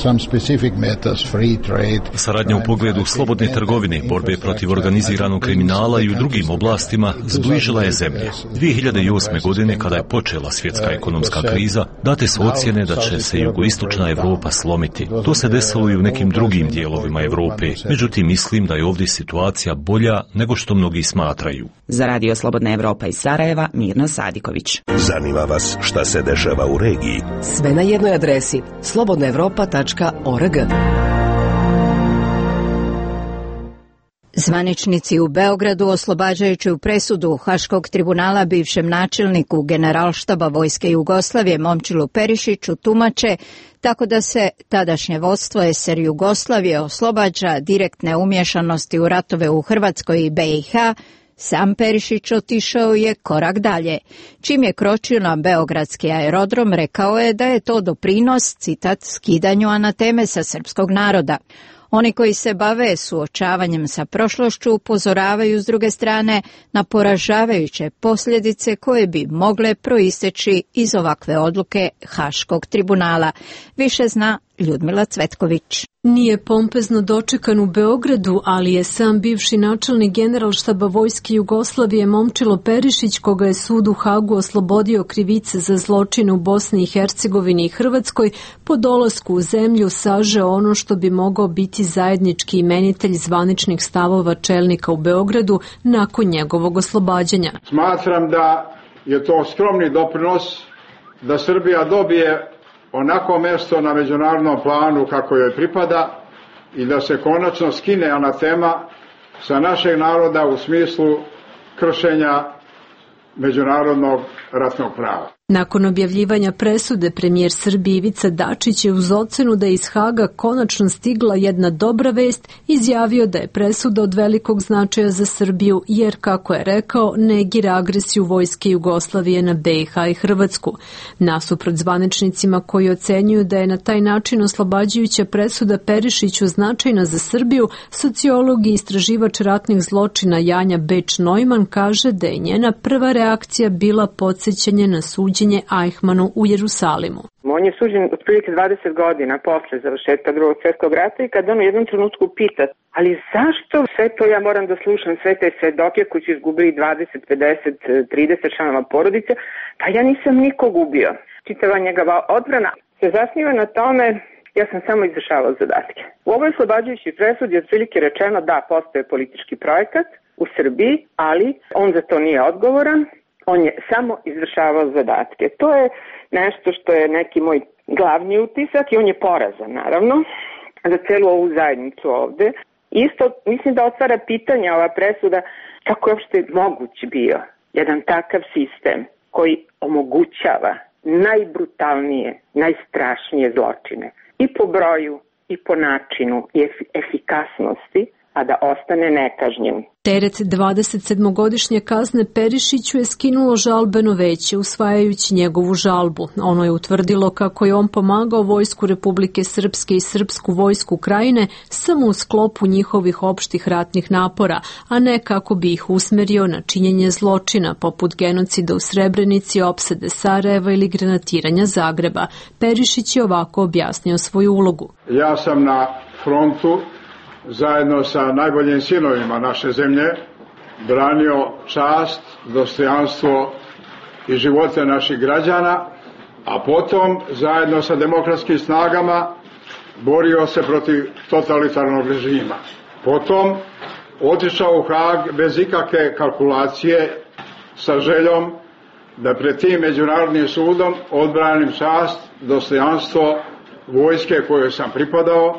Saradnja u pogledu slobodne trgovine, borbe protiv organiziranog kriminala i u drugim oblastima zbližila je zemlje. 2008. godine, kada je počela svjetska ekonomska kriza, date su ocjene da će se jugoistočna Europa slomiti. To se desilo i u nekim drugim dijelovima Europe, međutim mislim da je ovdje situacija bolja nego što mnogi smatraju. Za Radio Slobodna Evropa iz Sarajeva, Mirna Sadiković. Zanima vas šta se dešava u regiji? Sve na jednoj adresi, slobodnaevropa.org. Zvaničnici u Beogradu oslobađajući presudu Haškog tribunala bivšem načelniku Generalštaba Vojske Jugoslavije Momčilu Perišiću tumače tako da se tadašnje vodstvo SR Jugoslavije oslobađa direktne umješanosti u ratove u Hrvatskoj i BiH. Sam Perišić otišao je korak dalje. Čim je kročio na beogradski aerodrom, rekao je da je to doprinos, citat, skidanju anateme sa srpskog naroda. Oni koji se bave suočavanjem sa prošlošću upozoravaju s druge strane na poražavajuće posljedice koje bi mogle proisteći iz ovakve odluke Haškog tribunala. Više zna Ljudmila Cvetković. Nije pompezno dočekan u Beogradu, ali je sam bivši načelnik Generalštaba Vojske Jugoslavije Momčilo Perišić, koga je sud u Hagu oslobodio krivice za zločine u Bosni i Hercegovini i Hrvatskoj, po dolasku u zemlju sažeo ono što bi mogao biti zajednički imenitelj zvaničnih stavova čelnika u Beogradu nakon njegovog oslobađanja. Smatram da je to skromni doprinos da Srbija dobije onako mjesto na međunarodnom planu kako joj pripada i da se konačno skine anatema sa našeg naroda u smislu kršenja međunarodnog ratnog prava. Nakon objavljivanja presude, premijer Srbije Ivica Dačić je uz ocenu da je iz Haga konačno stigla jedna dobra vest izjavio da je presuda od velikog značaja za Srbiju jer, kako je rekao, negira agresiju vojske Jugoslavije na BiH i Hrvatsku. Nasuprot zvaničnicima koji ocenjuju da je na taj način oslobađajuća presuda Perišiću značajna za Srbiju, sociolog i istraživač ratnih zločina Janja Beč-Neumann kaže da je njena prva reakcija bila podsjećanje na suđenje Eichmannu u Jerusalimu. On je suđen otprilike 20 godina posle završetka Drugog svjetskog rata i kad on u jednom trenutku pita, ali zašto sve to ja moram da slušam, sve te svedoke koji su izgubili 20, 50, 30 članova porodice, pa ja nisam nikog ubio. Čitava njegova odbrana se zasniva na tome, ja sam samo izvršavao zadatke. U ovoj oslobađajućoj presudi je otprilike rečeno da postoje politički projekat u Srbiji, ali on za to nije odgovoran. On je samo izvršavao zadatke. To je nešto što je neki moj glavni utisak i on je porazan, naravno, za celu ovu zajednicu ovde. Isto, mislim da otvara pitanja ova presuda kako je uopšte moguć bio jedan takav sistem koji omogućava najbrutalnije, najstrašnije zločine i po broju i po načinu i efikasnosti, a da ostane nekažnjen. Teret 27-godišnje kazne Perišiću je skinulo žalbeno veće usvajajući njegovu žalbu. Ono je utvrdilo kako je on pomagao vojsku Republike Srpske i srpsku vojsku Krajine samo u sklopu njihovih opštih ratnih napora, a ne kako bi ih usmerio na činjenje zločina poput genocida u Srebrenici, opsade Sarajeva ili granatiranja Zagreba. Perišić je ovako objasnio svoju ulogu. Ja sam na frontu zajedno sa najboljim sinovima naše zemlje branio čast, dostojanstvo i živote naših građana, a potom zajedno sa demokratskim snagama borio se protiv totalitarnog režima. Potom otišao u Hag bez ikakve kalkulacije sa željom da pred tim međunarodnim sudom odbranim čast, dostojanstvo vojske kojoj sam pripadao,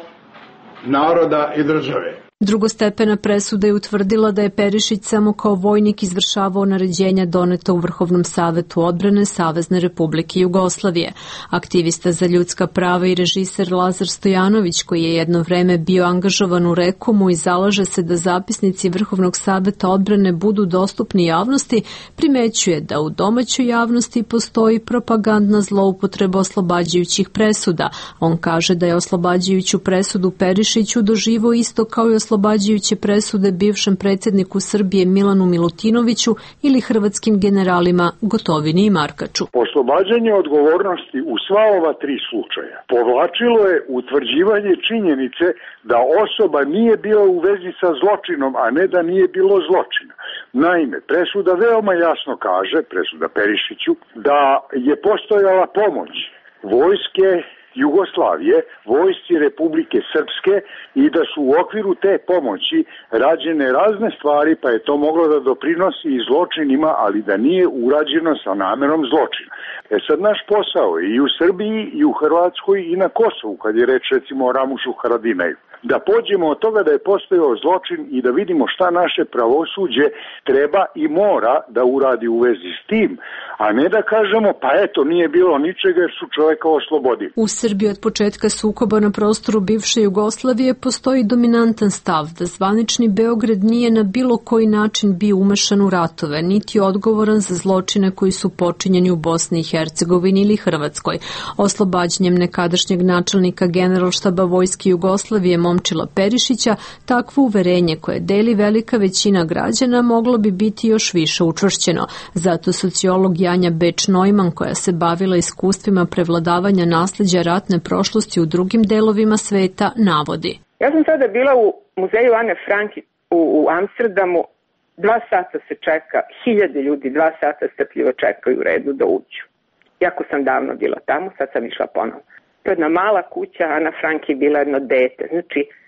naroda i države. Drugostepena presuda je utvrdila da je Perišić samo kao vojnik izvršavao naređenja doneta u Vrhovnom savetu odbrane Savezne Republike Jugoslavije. Aktivista za ljudska prava i režiser Lazar Stojanović, koji je jedno vreme bio angažovan u Rekomu i zalaže se da zapisnici Vrhovnog saveta odbrane budu dostupni javnosti, primećuje da u domaćoj javnosti postoji propagandna zloupotreba oslobađajućih presuda. On kaže da je oslobađajuću presudu Perišiću doživao isto kao i oslobađajuće presude bivšem predsjedniku Srbije Milanu Milutinoviću ili hrvatskim generalima Gotovini i Markaču. Oslobađanje odgovornosti u sva ova tri slučaja povlačilo je utvrđivanje činjenice da osoba nije bila u vezi sa zločinom, a ne da nije bilo zločina. Naime, presuda veoma jasno kaže, presuda Perišiću, da je postojala pomoć vojske Jugoslavije, vojsci Republike Srpske i da su u okviru te pomoći rađene razne stvari, pa je to moglo da doprinosi i zločinima, ali da nije urađeno sa namerom zločina. Sad naš posao je i u Srbiji, i u Hrvatskoj, i na Kosovu, kad je reč recimo o Ramušu Haradinaju, da pođemo od toga da je postojao zločin i da vidimo šta naše pravosuđe treba i mora da uradi u vezi s tim, a ne da kažemo pa eto nije bilo ničega jer su čoveka oslobodili. U Srbiji od početka sukoba na prostoru bivše Jugoslavije postoji dominantan stav da zvanični Beograd nije na bilo koji način bio umešan u ratove, niti odgovoran za zločine koji su počinjeni u Bosni i Hercegovini ili Hrvatskoj. Oslobađanjem nekadašnjeg načelnika Generalštaba vojske Jugoslavije Momčila Perišića, takvo uverenje koje deli velika većina građana moglo bi biti još više učvršćeno. Zato sociolog Janja Beč-Neumann, koja se bavila iskustvima prevladavanja nasleđa ratne prošlosti u drugim delovima sveta, navodi. Ja sam sada bila u muzeju Ane Frank u Amsterdamu. 2 sata se čeka, 1000 ljudi 2 sata strpljivo čekaju u redu da uđu. Jako sam davno bila tamo, sad sam išla ponovno. To je jedna mala kuća, Ana Frank je bila jedno dete. Znači,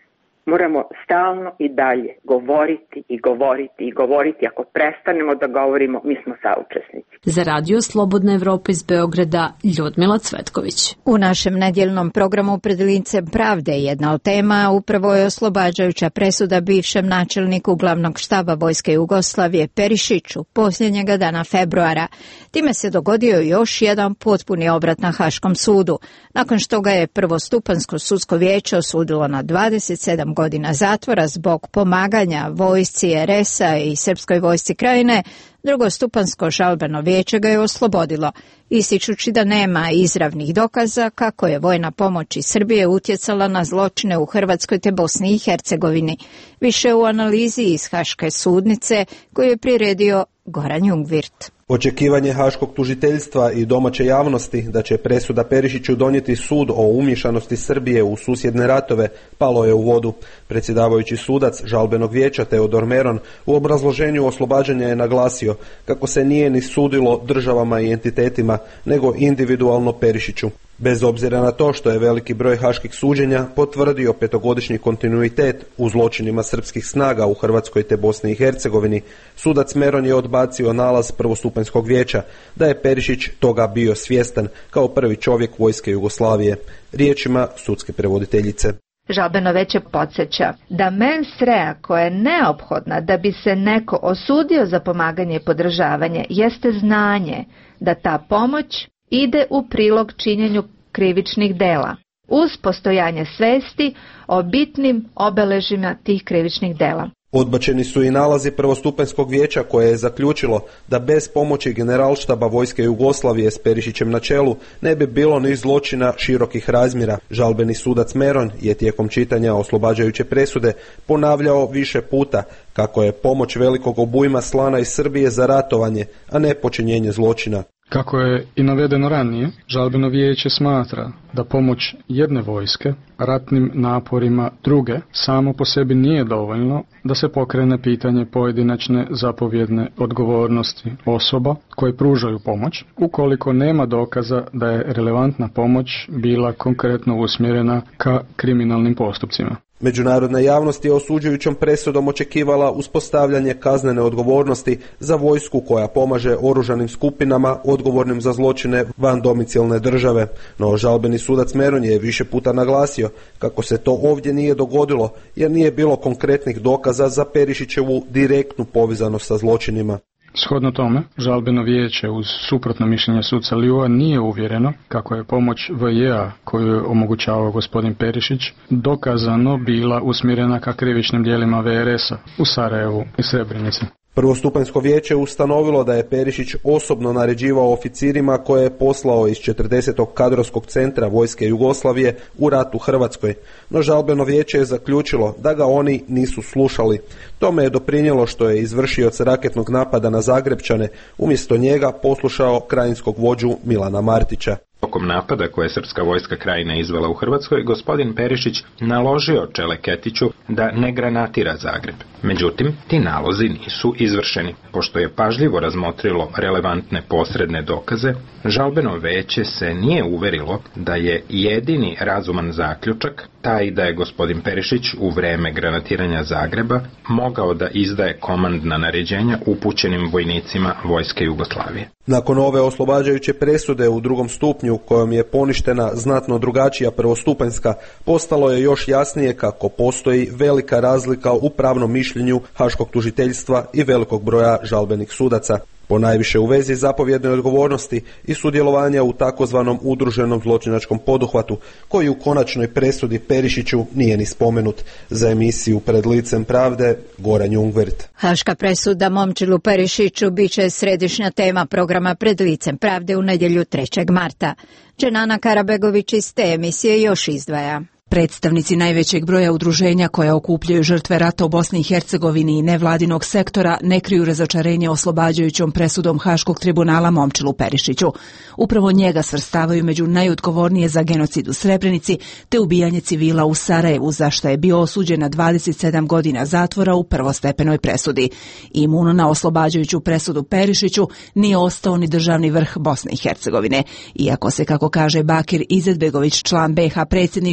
Moramo stalno i dalje govoriti i govoriti i govoriti. Ako prestanemo da govorimo, mi smo saučesnici. Za radio Slobodna Evropa iz Beograda, Ljudmila Cvetković. U našem nedjeljnom programu Pred licem pravde jedna od tema upravo je oslobađajuća presuda bivšem načelniku glavnog štaba Vojske Jugoslavije Perišiću posljednjega dana februara. Time se dogodio još jedan potpuni obrat na Haškom sudu. Nakon što ga je prvostupansko sudsko vijeće osudilo na 27 godina zatvora zbog pomaganja vojsci RS-a i Srpskoj vojsci Krajine, drugostupansko žalbeno vijeće ga je oslobodilo, ističući da nema izravnih dokaza kako je vojna pomoć iz Srbije utjecala na zločine u Hrvatskoj te Bosni i Hercegovini. Više u analizi iz Haške sudnice koju je priredio Goran Jungwirth. Očekivanje haškog tužiteljstva i domaće javnosti da će presuda Perišiću donijeti sud o umiješanosti Srbije u susjedne ratove palo je u vodu. Predsjedavajući sudac žalbenog vijeća Teodor Meron u obrazloženju oslobađanja je naglasio kako se nije ni sudilo državama i entitetima, nego individualno Perišiću. Bez obzira na to što je veliki broj haških suđenja potvrdio petogodišnji kontinuitet u zločinima srpskih snaga u Hrvatskoj te Bosni i Hercegovini, sudac Meron je odbacio nalaz prvostupanjskog vijeća da je Perišić toga bio svjestan kao prvi čovjek vojske Jugoslavije. Riječima sudske prevoditeljice. Žalbeno veće podsjeća da mens rea koja je neophodna da bi se neko osudio za pomaganje i podržavanje jeste znanje da ta pomoć ide u prilog činjenju krivičnih dela, uz postojanje svesti o bitnim obeležima tih krivičnih dela. Odbačeni su i nalazi prvostupanjskog vijeća koje je zaključilo da bez pomoći generalštaba Vojske Jugoslavije s Perišićem na čelu ne bi bilo ni zločina širokih razmjera. Žalbeni sudac Meron je tijekom čitanja oslobađajuće presude ponavljao više puta kako je pomoć velikog obujma slana iz Srbije za ratovanje, a ne počinjenje zločina. Kako je i navedeno ranije, žalbeno vijeće smatra da pomoć jedne vojske ratnim naporima druge samo po sebi nije dovoljno da se pokrene pitanje pojedinačne zapovjedne odgovornosti osoba koje pružaju pomoć, ukoliko nema dokaza da je relevantna pomoć bila konkretno usmjerena ka kriminalnim postupcima. Međunarodna javnost je osuđujućom presudom očekivala uspostavljanje kaznene odgovornosti za vojsku koja pomaže oružanim skupinama odgovornim za zločine van domicilne države, no žalbeni sudac Meron je više puta naglasio kako se to ovdje nije dogodilo jer nije bilo konkretnih dokaza za Perišićevu direktnu povezanost sa zločinima. Shodno tome, žalbeno vijeće uz suprotno mišljenje suca Liua nije uvjereno kako je pomoć VJA koju je omogućavao gospodin Perišić dokazano bila usmjerena ka krivičnim dijelima VRS-a u Sarajevu i Srebrenici. Prvostupanjsko vijeće ustanovilo da je Perišić osobno naređivao oficirima koje je poslao iz 40. kadrovskog centra Vojske Jugoslavije u rat u Hrvatskoj, no žalbeno vijeće je zaključilo da ga oni nisu slušali. Tome je doprinijelo što je izvršioc raketnog napada na Zagrebčane umjesto njega poslušao krajinskog vođu Milana Martića. Tokom napada koje je srpska vojska Krajine izvela u Hrvatskoj, gospodin Perišić naložio Čeleketiću da ne granatira Zagreb. Međutim, ti nalozi nisu izvršeni. Pošto je pažljivo razmotrilo relevantne posredne dokaze, žalbeno veće se nije uverilo da je jedini razuman zaključak taj da je gospodin Perišić u vreme granatiranja Zagreba mogao da izdaje komandna naređenja upućenim vojnicima Vojske Jugoslavije. Nakon ove oslobađajuće presude u drugom stupnju kojom je poništena znatno drugačija prvostupanjska, postalo je još jasnije kako postoji velika razlika u pravnom mišljenju haškog tužiteljstva i velikog broja žalbenih sudaca. Ponajviše u vezi zapovjedne odgovornosti i sudjelovanja u takozvanom udruženom zločinačkom poduhvatu, koji u konačnoj presudi Perišiću nije ni spomenut. Za emisiju Pred licem pravde, Goran Jungwirth. Haška presuda Momčilu Perišiću bit će središnja tema programa Pred licem pravde u nedjelju 3. marta. Dženana Karabegović iz te emisije još izdvaja. Predstavnici najvećeg broja udruženja koja okupljaju žrtve rata u Bosni i Hercegovini i nevladinog sektora ne kriju razočarenje oslobađajućom presudom Haškog tribunala Momčilu Perišiću. Upravo njega svrstavaju među najodgovornije za genocid u Srebrenici te ubijanje civila u Sarajevu, za što je bio osuđen na 27 godina zatvora u prvostepenoj presudi. Imuno na oslobađajuću presudu Perišiću nije ostao ni državni vrh Bosne i Hercegovine. Iako se, kako kaže Bakir Izetbegović, član BH predsjedništva,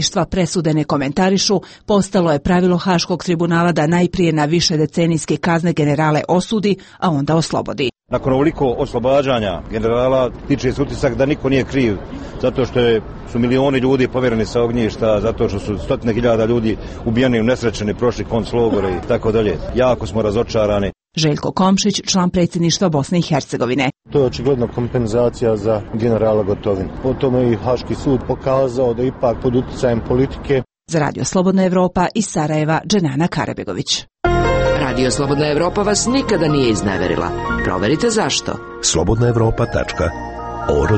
presude ne komentarišu, postalo je pravilo Haškog tribunala da najprije na višedecenijske kazne generale osudi, a onda oslobodi. Nakon ovoliko oslobađanja generala tiče se utisak da niko nije kriv, zato što su milioni ljudi povjereni sa ognjišta, zato što su stotine hiljada ljudi ubijeni, unesrećeni, prošli konclogore i tako dalje. Jako smo razočarani. Željko Komšić, član predsjedništva Bosne i Hercegovine. To je očigledno kompenzacija za generala Gotovinu. Po tome je i Haški sud pokazao da ipak pod utjecajem politike. Za Radio Slobodna Evropa iz Sarajeva, Dženana Karabegović. Radio Slobodna Evropa vas nikada nije izneverila. Proverite zašto. slobodnaevropa.org.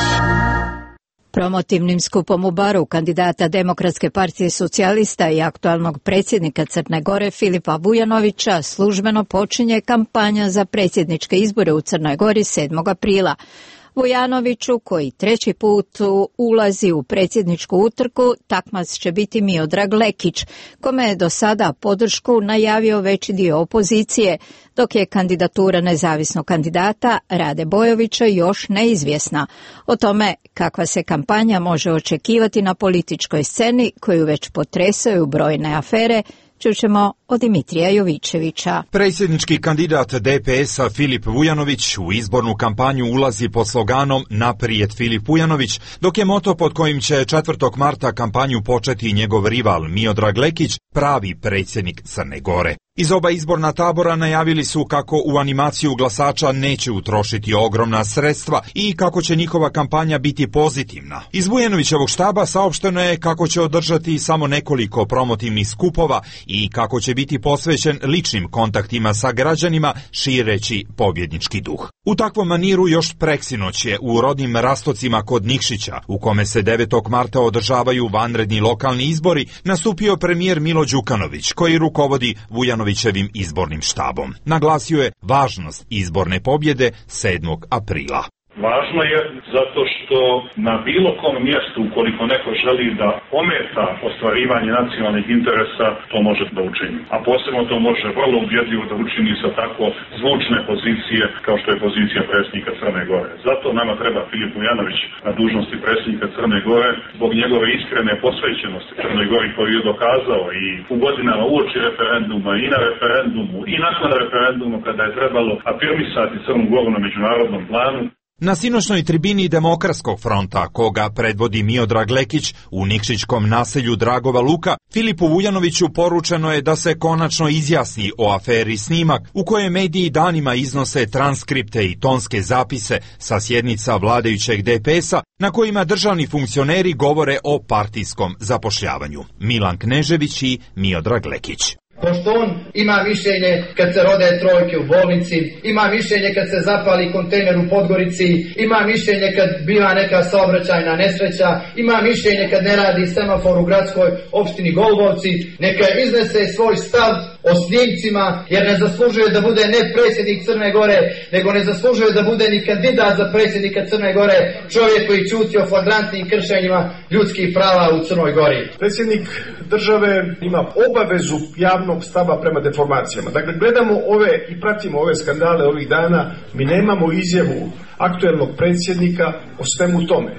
Promotivnim skupom u Baru kandidata Demokratske partije socijalista i aktualnog predsjednika Crne Gore Filipa Vujanovića službeno počinje kampanja za predsjedničke izbore u Crnoj Gori 7. aprila. Vujanoviću, koji treći put ulazi u predsjedničku utrku, takmac će biti Miodrag Lekić, kome je do sada podršku najavio veći dio opozicije, dok je kandidatura nezavisnog kandidata Rade Bojovića još neizvjesna. O tome kakva se kampanja može očekivati na političkoj sceni, koju već potresaju brojne afere, čućemo od Dimitrija Jovićevića. Predsjednički kandidat DPS-a Filip Vujanović u izbornu kampanju ulazi pod sloganom Naprijed Filip Vujanović, dok je moto pod kojim će 4. marta kampanju početi njegov rival Miodrag Lekić, pravi predsjednik Crne Gore. Iz oba izborna tabora najavili su kako u animaciju glasača neće utrošiti ogromna sredstva i kako će njihova kampanja biti pozitivna. Iz Vujanovićevog štaba saopšteno je kako će održati samo nekoliko promotivnih skupova i kako će biti posvećen ličnim kontaktima sa građanima, šireći pobjednički duh. U takvom maniru još preksinoć je u rodnim Rastocima kod Nikšića, u kome se 9. marta održavaju vanredni lokalni izbori, nastupio premijer Milo Đukanović, koji rukovodi Vujanovićevim izbornim štabom. Naglasio je važnost izborne pobjede 7. aprila. Važno je zato što na bilo kom mjestu, ukoliko neko želi da ometa ostvarivanje nacionalnih interesa, to može da učini. A posebno to može vrlo ubjedljivo da učini sa tako zvučne pozicije kao što je pozicija predsjednika Crne Gore. Zato nama treba Filip Vujanović na dužnosti predsjednika Crne Gore zbog njegove iskrene posvećenosti Crnoj Gori koju je dokazao i u godinama uoči referenduma i na referendumu i nakon referenduma kada je trebalo afirmisati Crnu Goru na međunarodnom planu. Na sinoćnoj tribini Demokratskog fronta, koga predvodi Miodrag Lekić u nikšićkom naselju Dragova Luka, Filipu Vujanoviću poručeno je da se konačno izjasni o aferi Snimak, u kojoj mediji danima iznose transkripte i tonske zapise sa sjednica vladajućeg DPS-a, na kojima državni funkcioneri govore o partijskom zapošljavanju. Milan Knežević i Miodrag Lekić. Pošto on ima mišljenje kad se rode trojke u bolnici, ima mišljenje kad se zapali kontejner u Podgorici, ima mišljenje kad biva neka saobraćajna nesreća, ima mišljenje kad ne radi semafor u gradskoj opštini Golubovci, neka iznese svoj stav o snimcima, jer ne zaslužuje da bude ne predsjednik Crne Gore, nego ne zaslužuje da bude ni kandidat za predsjednika Crne Gore, čovjek koji ćuti o flagrantnim kršenjima ljudskih prava u Crnoj Gori. Predsjednik države ima obavezu javnog stava prema deformacijama. Dakle, gledamo ove i pratimo ove skandale ovih dana, mi nemamo izjavu aktuelnog predsjednika o svemu tome.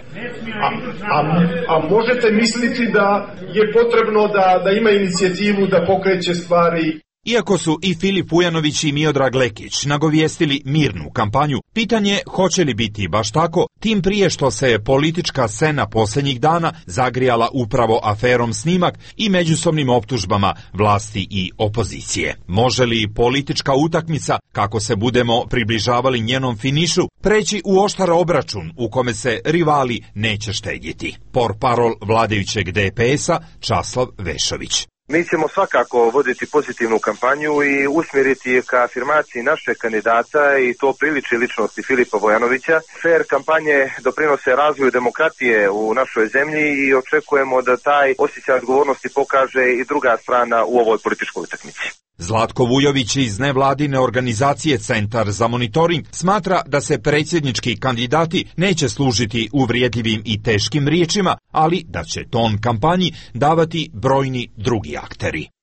A možete misliti da je potrebno da ima inicijativu da pokreće stvari. Iako su i Filip Vujanović i Miodrag Lekić nagovijestili mirnu kampanju, pitanje hoće li biti baš tako, tim prije što se politička scena posljednjih dana zagrijala upravo aferom Snimak i međusobnim optužbama vlasti i opozicije. Može li politička utakmica, kako se budemo približavali njenom finišu, preći u oštar obračun u kome se rivali neće štedjeti? Portparol vladajućeg DPS-a Časlav Vešović. Mi ćemo svakako voditi pozitivnu kampanju i usmjeriti je ka afirmaciji našeg kandidata i to priliči ličnosti Filipa Vujanovića. Fair kampanje doprinose razvoju demokratije u našoj zemlji i očekujemo da taj osjećaj odgovornosti pokaže i druga strana u ovoj političkoj utakmici. Zlatko Vujović iz nevladine organizacije Centar za monitoring smatra da se predsjednički kandidati neće služiti uvrijedljivim i teškim riječima, ali da će ton kampanji davati brojni drugi akteri.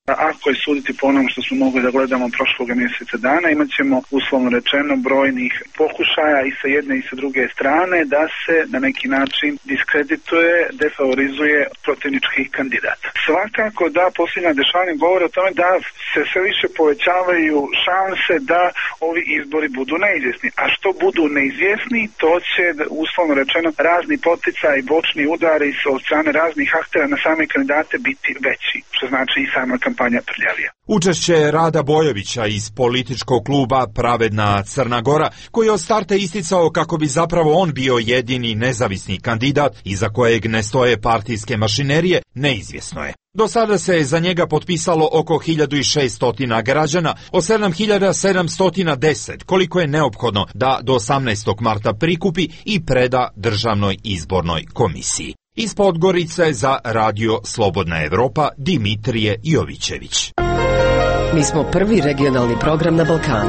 Ako je suditi po onom što smo mogli da gledamo prošlog mjeseca dana, imat ćemo uslovno rečeno brojnih pokušaja i sa jedne i sa druge strane da se na neki način diskredituje, defavorizuje protivnički kandidat. Svakako da posljednja dešavanja govore o tome da se sve više povećavaju šanse da ovi izbori budu neizvjesni. A što budu neizvjesni, to će uslovno rečeno razni poticaj i bočni udari od strane raznih aktera na same kandidate biti veći, što znači i sama kampanja prljavija. Učešće Rada Bojovića iz političkog kluba Pravedna Crna Gora, koji je od starta isticao kako bi zapravo on bio jedini nezavisni kandidat iza kojeg ne stoje partijske mašinerije, neizvjesno je. Do sada se za njega potpisalo oko 1600 građana, od 7710, koliko je neophodno da do 18. marta prikupi i preda Državnoj izbornoj komisiji. Iz Podgorice za Radio Slobodna Evropa, Dimitrije Jovićević. Mi smo prvi regionalni program na Balkanu.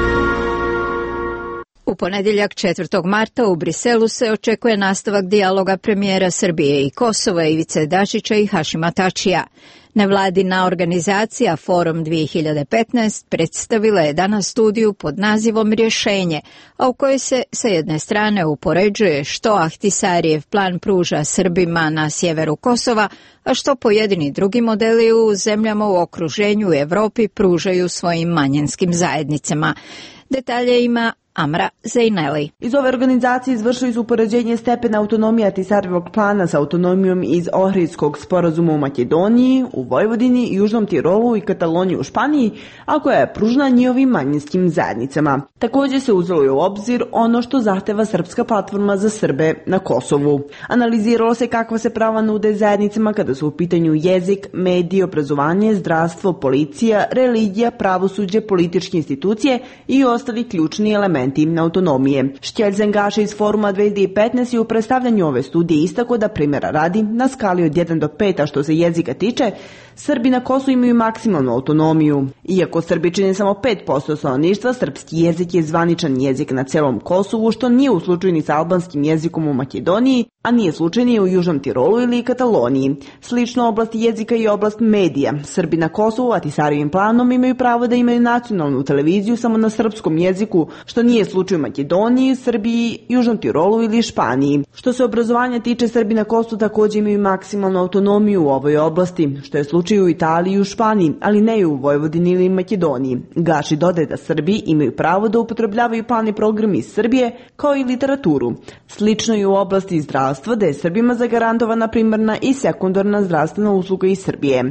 U ponedjeljak 4. marta u Briselu se očekuje nastavak dijaloga premijera Srbije i Kosova Ivice Dačića i Hašima Tačija. Nevladina organizacija Forum 2015 predstavila je danas studiju pod nazivom Rješenje, a u kojoj se sa jedne strane upoređuje što Ahtisarijev plan pruža Srbima na sjeveru Kosova, a što pojedini drugi modeli u zemljama u okruženju u Evropi pružaju svojim manjinskim zajednicama. Detalje ima Amra Zejneli. Iz ove organizacije izvršili su upoređenje stepena autonomije Ahtisarijevog plana sa autonomijom iz Ohridskog sporazuma u Makedoniji, u Vojvodini, Južnom Tirolu i Kataloniji u Španiji, a koja je pružena njihovim manjinskim zajednicama. Također se uzelo u obzir ono što zahteva Srpska platforma za Srbe na Kosovu. Analiziralo se kakva se prava nude zajednicama kada su u pitanju jezik, mediji, obrazovanje, zdravstvo, policija, religija, pravosuđe, političke institucije i ostali ključni elementi autonomije. Štjelzen Gaša iz Foruma 2015 je u predstavljanju ove studije istakao da, primjera radi, na skali od 1 do 5, a što se jezika tiče, Srbi na Kosovu imaju maksimalnu autonomiju. Iako Srbi čine samo 5% stanovništva, srpski jezik je zvaničan jezik na celom Kosovu, što nije u slučaju ni sa albanskim jezikom u Makedoniji, a nije slučaj ni u Južnom Tirolu ili Kataloniji. Slično oblast jezika i oblast medija. Srbi na Kosovu Ahtisarijevim planom imaju pravo da imaju nacionalnu televiziju samo na srpskom jeziku, što nije slučaj u Makedoniji, Srbiji, Južnom Tirolu ili Španiji. Što se obrazovanja tiče, Srbi na Kosovu također imaju maksimalnu autonomiju u ovoj oblasti, što je slučaj u Italiji i u Španiji, ali ne i u Vojvodini ili Makedoniji. Gaši dodaje da Srbi imaju pravo da upotrebljavaju plan program iz Srbije, kao i literaturu. Slično i u oblasti zdravstva, da je Srbima zagarantovana primarna i sekundarna zdravstvena usluga iz Srbije.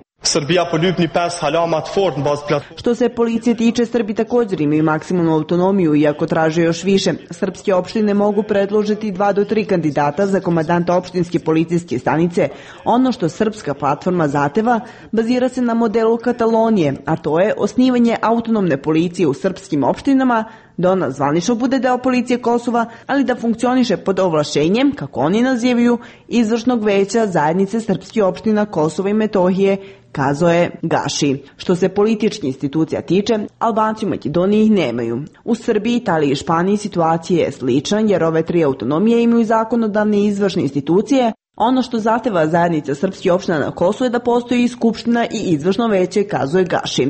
Što se policije tiče, Srbi također imaju maksimalnu autonomiju, iako traže još više. Srpske opštine mogu predložiti 2 do 3 kandidata za komandanta opštinske policijske stanice. Ono što Srpska platforma zahteva bazira se na modelu Katalonije, a to je osnivanje autonomne policije u srpskim opštinama, da ona zvanično bude deo policije Kosova, ali da funkcioniše pod ovlašćenjem, kako oni nazivaju, izvršnog veća zajednice srpskih opština Kosova i Metohije, kazao je Gaši. Što se političkih institucija tiče, Albanci u Makedoniji ih nemaju. U Srbiji, Italiji i Španiji situacija je slična, jer ove 3 autonomije imaju zakonodavne i izvršne institucije. Ono što zahteva zajednica srpskih opština na Kosovu je da postoji i skupština i izvršno veće, kazuje Gaši.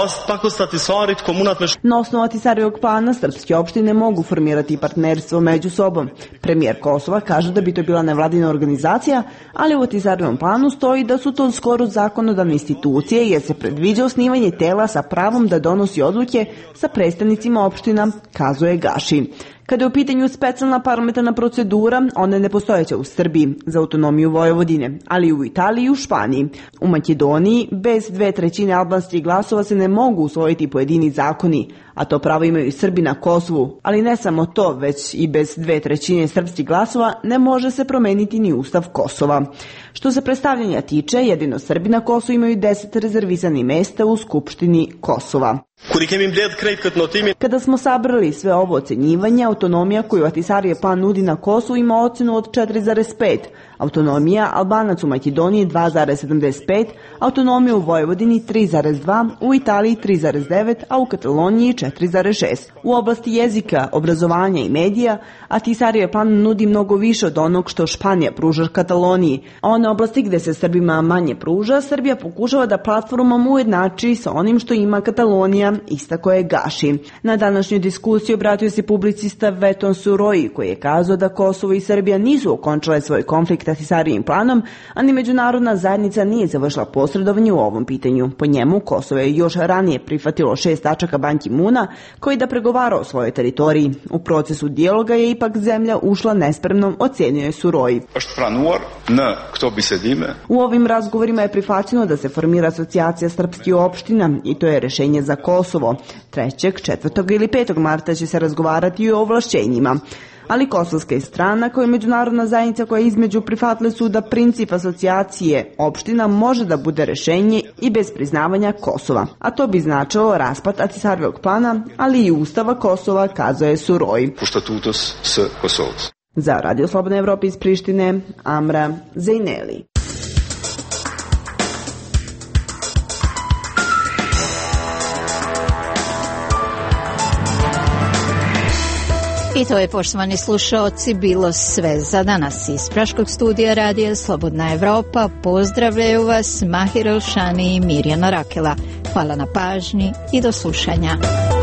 Na osnovu Ahtisarijevog plana srpske opštine mogu formirati partnerstvo među sobom. Premijer Kosova kaže da bi to bila nevladina organizacija, ali u Ahtisarijevom planu stoji da su to skoro zakonodavne institucije, jer se predviđa osnivanje tela sa pravom da donosi odluke sa predstavnicima opština, kazuje Gaši. Kada je u pitanju specijalna parlamentarna procedura, ona je nepostojeća u Srbiji za autonomiju Vojvodine, ali i u Italiji i u Španiji. U Makedoniji bez 2/3 albanskih glasova se ne mogu usvojiti pojedini zakoni, a to pravo imaju i Srbi na Kosovu, ali ne samo to, već i bez 2/3 srpskih glasova ne može se promeniti ni Ustav Kosova. Što se predstavljanja tiče, jedino Srbi na Kosovu imaju 10 rezervisanih mesta u Skupštini Kosova. Kada smo sabrali sve ovo ocenjivanje, autonomija koju Ahtisarijev plan nudi na Kosovu ima ocenu od 4,5, autonomija Albanac u Makedoniji 2,75, autonomija u Vojvodini 3,2, u Italiji 3,9, a u Kataloniji 4,6. U oblasti jezika, obrazovanja i medija, Ahtisarijev plan nudi mnogo više od onog što Španija pruža Kataloniji. A one oblasti gde se Srbima manje pruža, Srbija pokušava da platformom ujednači sa onim što ima Katalonija, istako je Gaši. Na današnju diskusiju obratio se publicista Veton Suroji, koji je kazao da Kosovo i Srbija nisu okončale svoj konflikt Ahtisarijevim planom, a ni međunarodna zajednica nije završila posredovanje u ovom pitanju. Po njemu, Kosovo je još ranije prihvatilo 6 tačaka Ban Ki-moona, koji da pregovara o svojoj teritoriji. U procesu dijaloga je ipak zemlja ušla nespremno, ocenio je Suroji. U ovim razgovorima je prihvaćeno da se formira asocijacija srpskih opština i to je rešenje za Kosovo. 3., 4. ili 5. marta će se razgovarati i o ovlašćenjima. Ali kosovska je strana koja je međunarodna zajednica koja između prihvatile su da princip asocijacije opština može da bude rešenje i bez priznavanja Kosova. A to bi značilo raspad Ahtisarijevog plana, ali i Ustava Kosova, kazao je Suroji. Za Radio Slobodna Evropa iz Prištine, Amra Zejneli. I to je, poštovani slušaoci, bilo sve za danas. Iz Praškog studija Radija Slobodna Evropa pozdravljaju vas Mahir Elšani i Mirjana Rakela. Hvala na pažnji i do slušanja.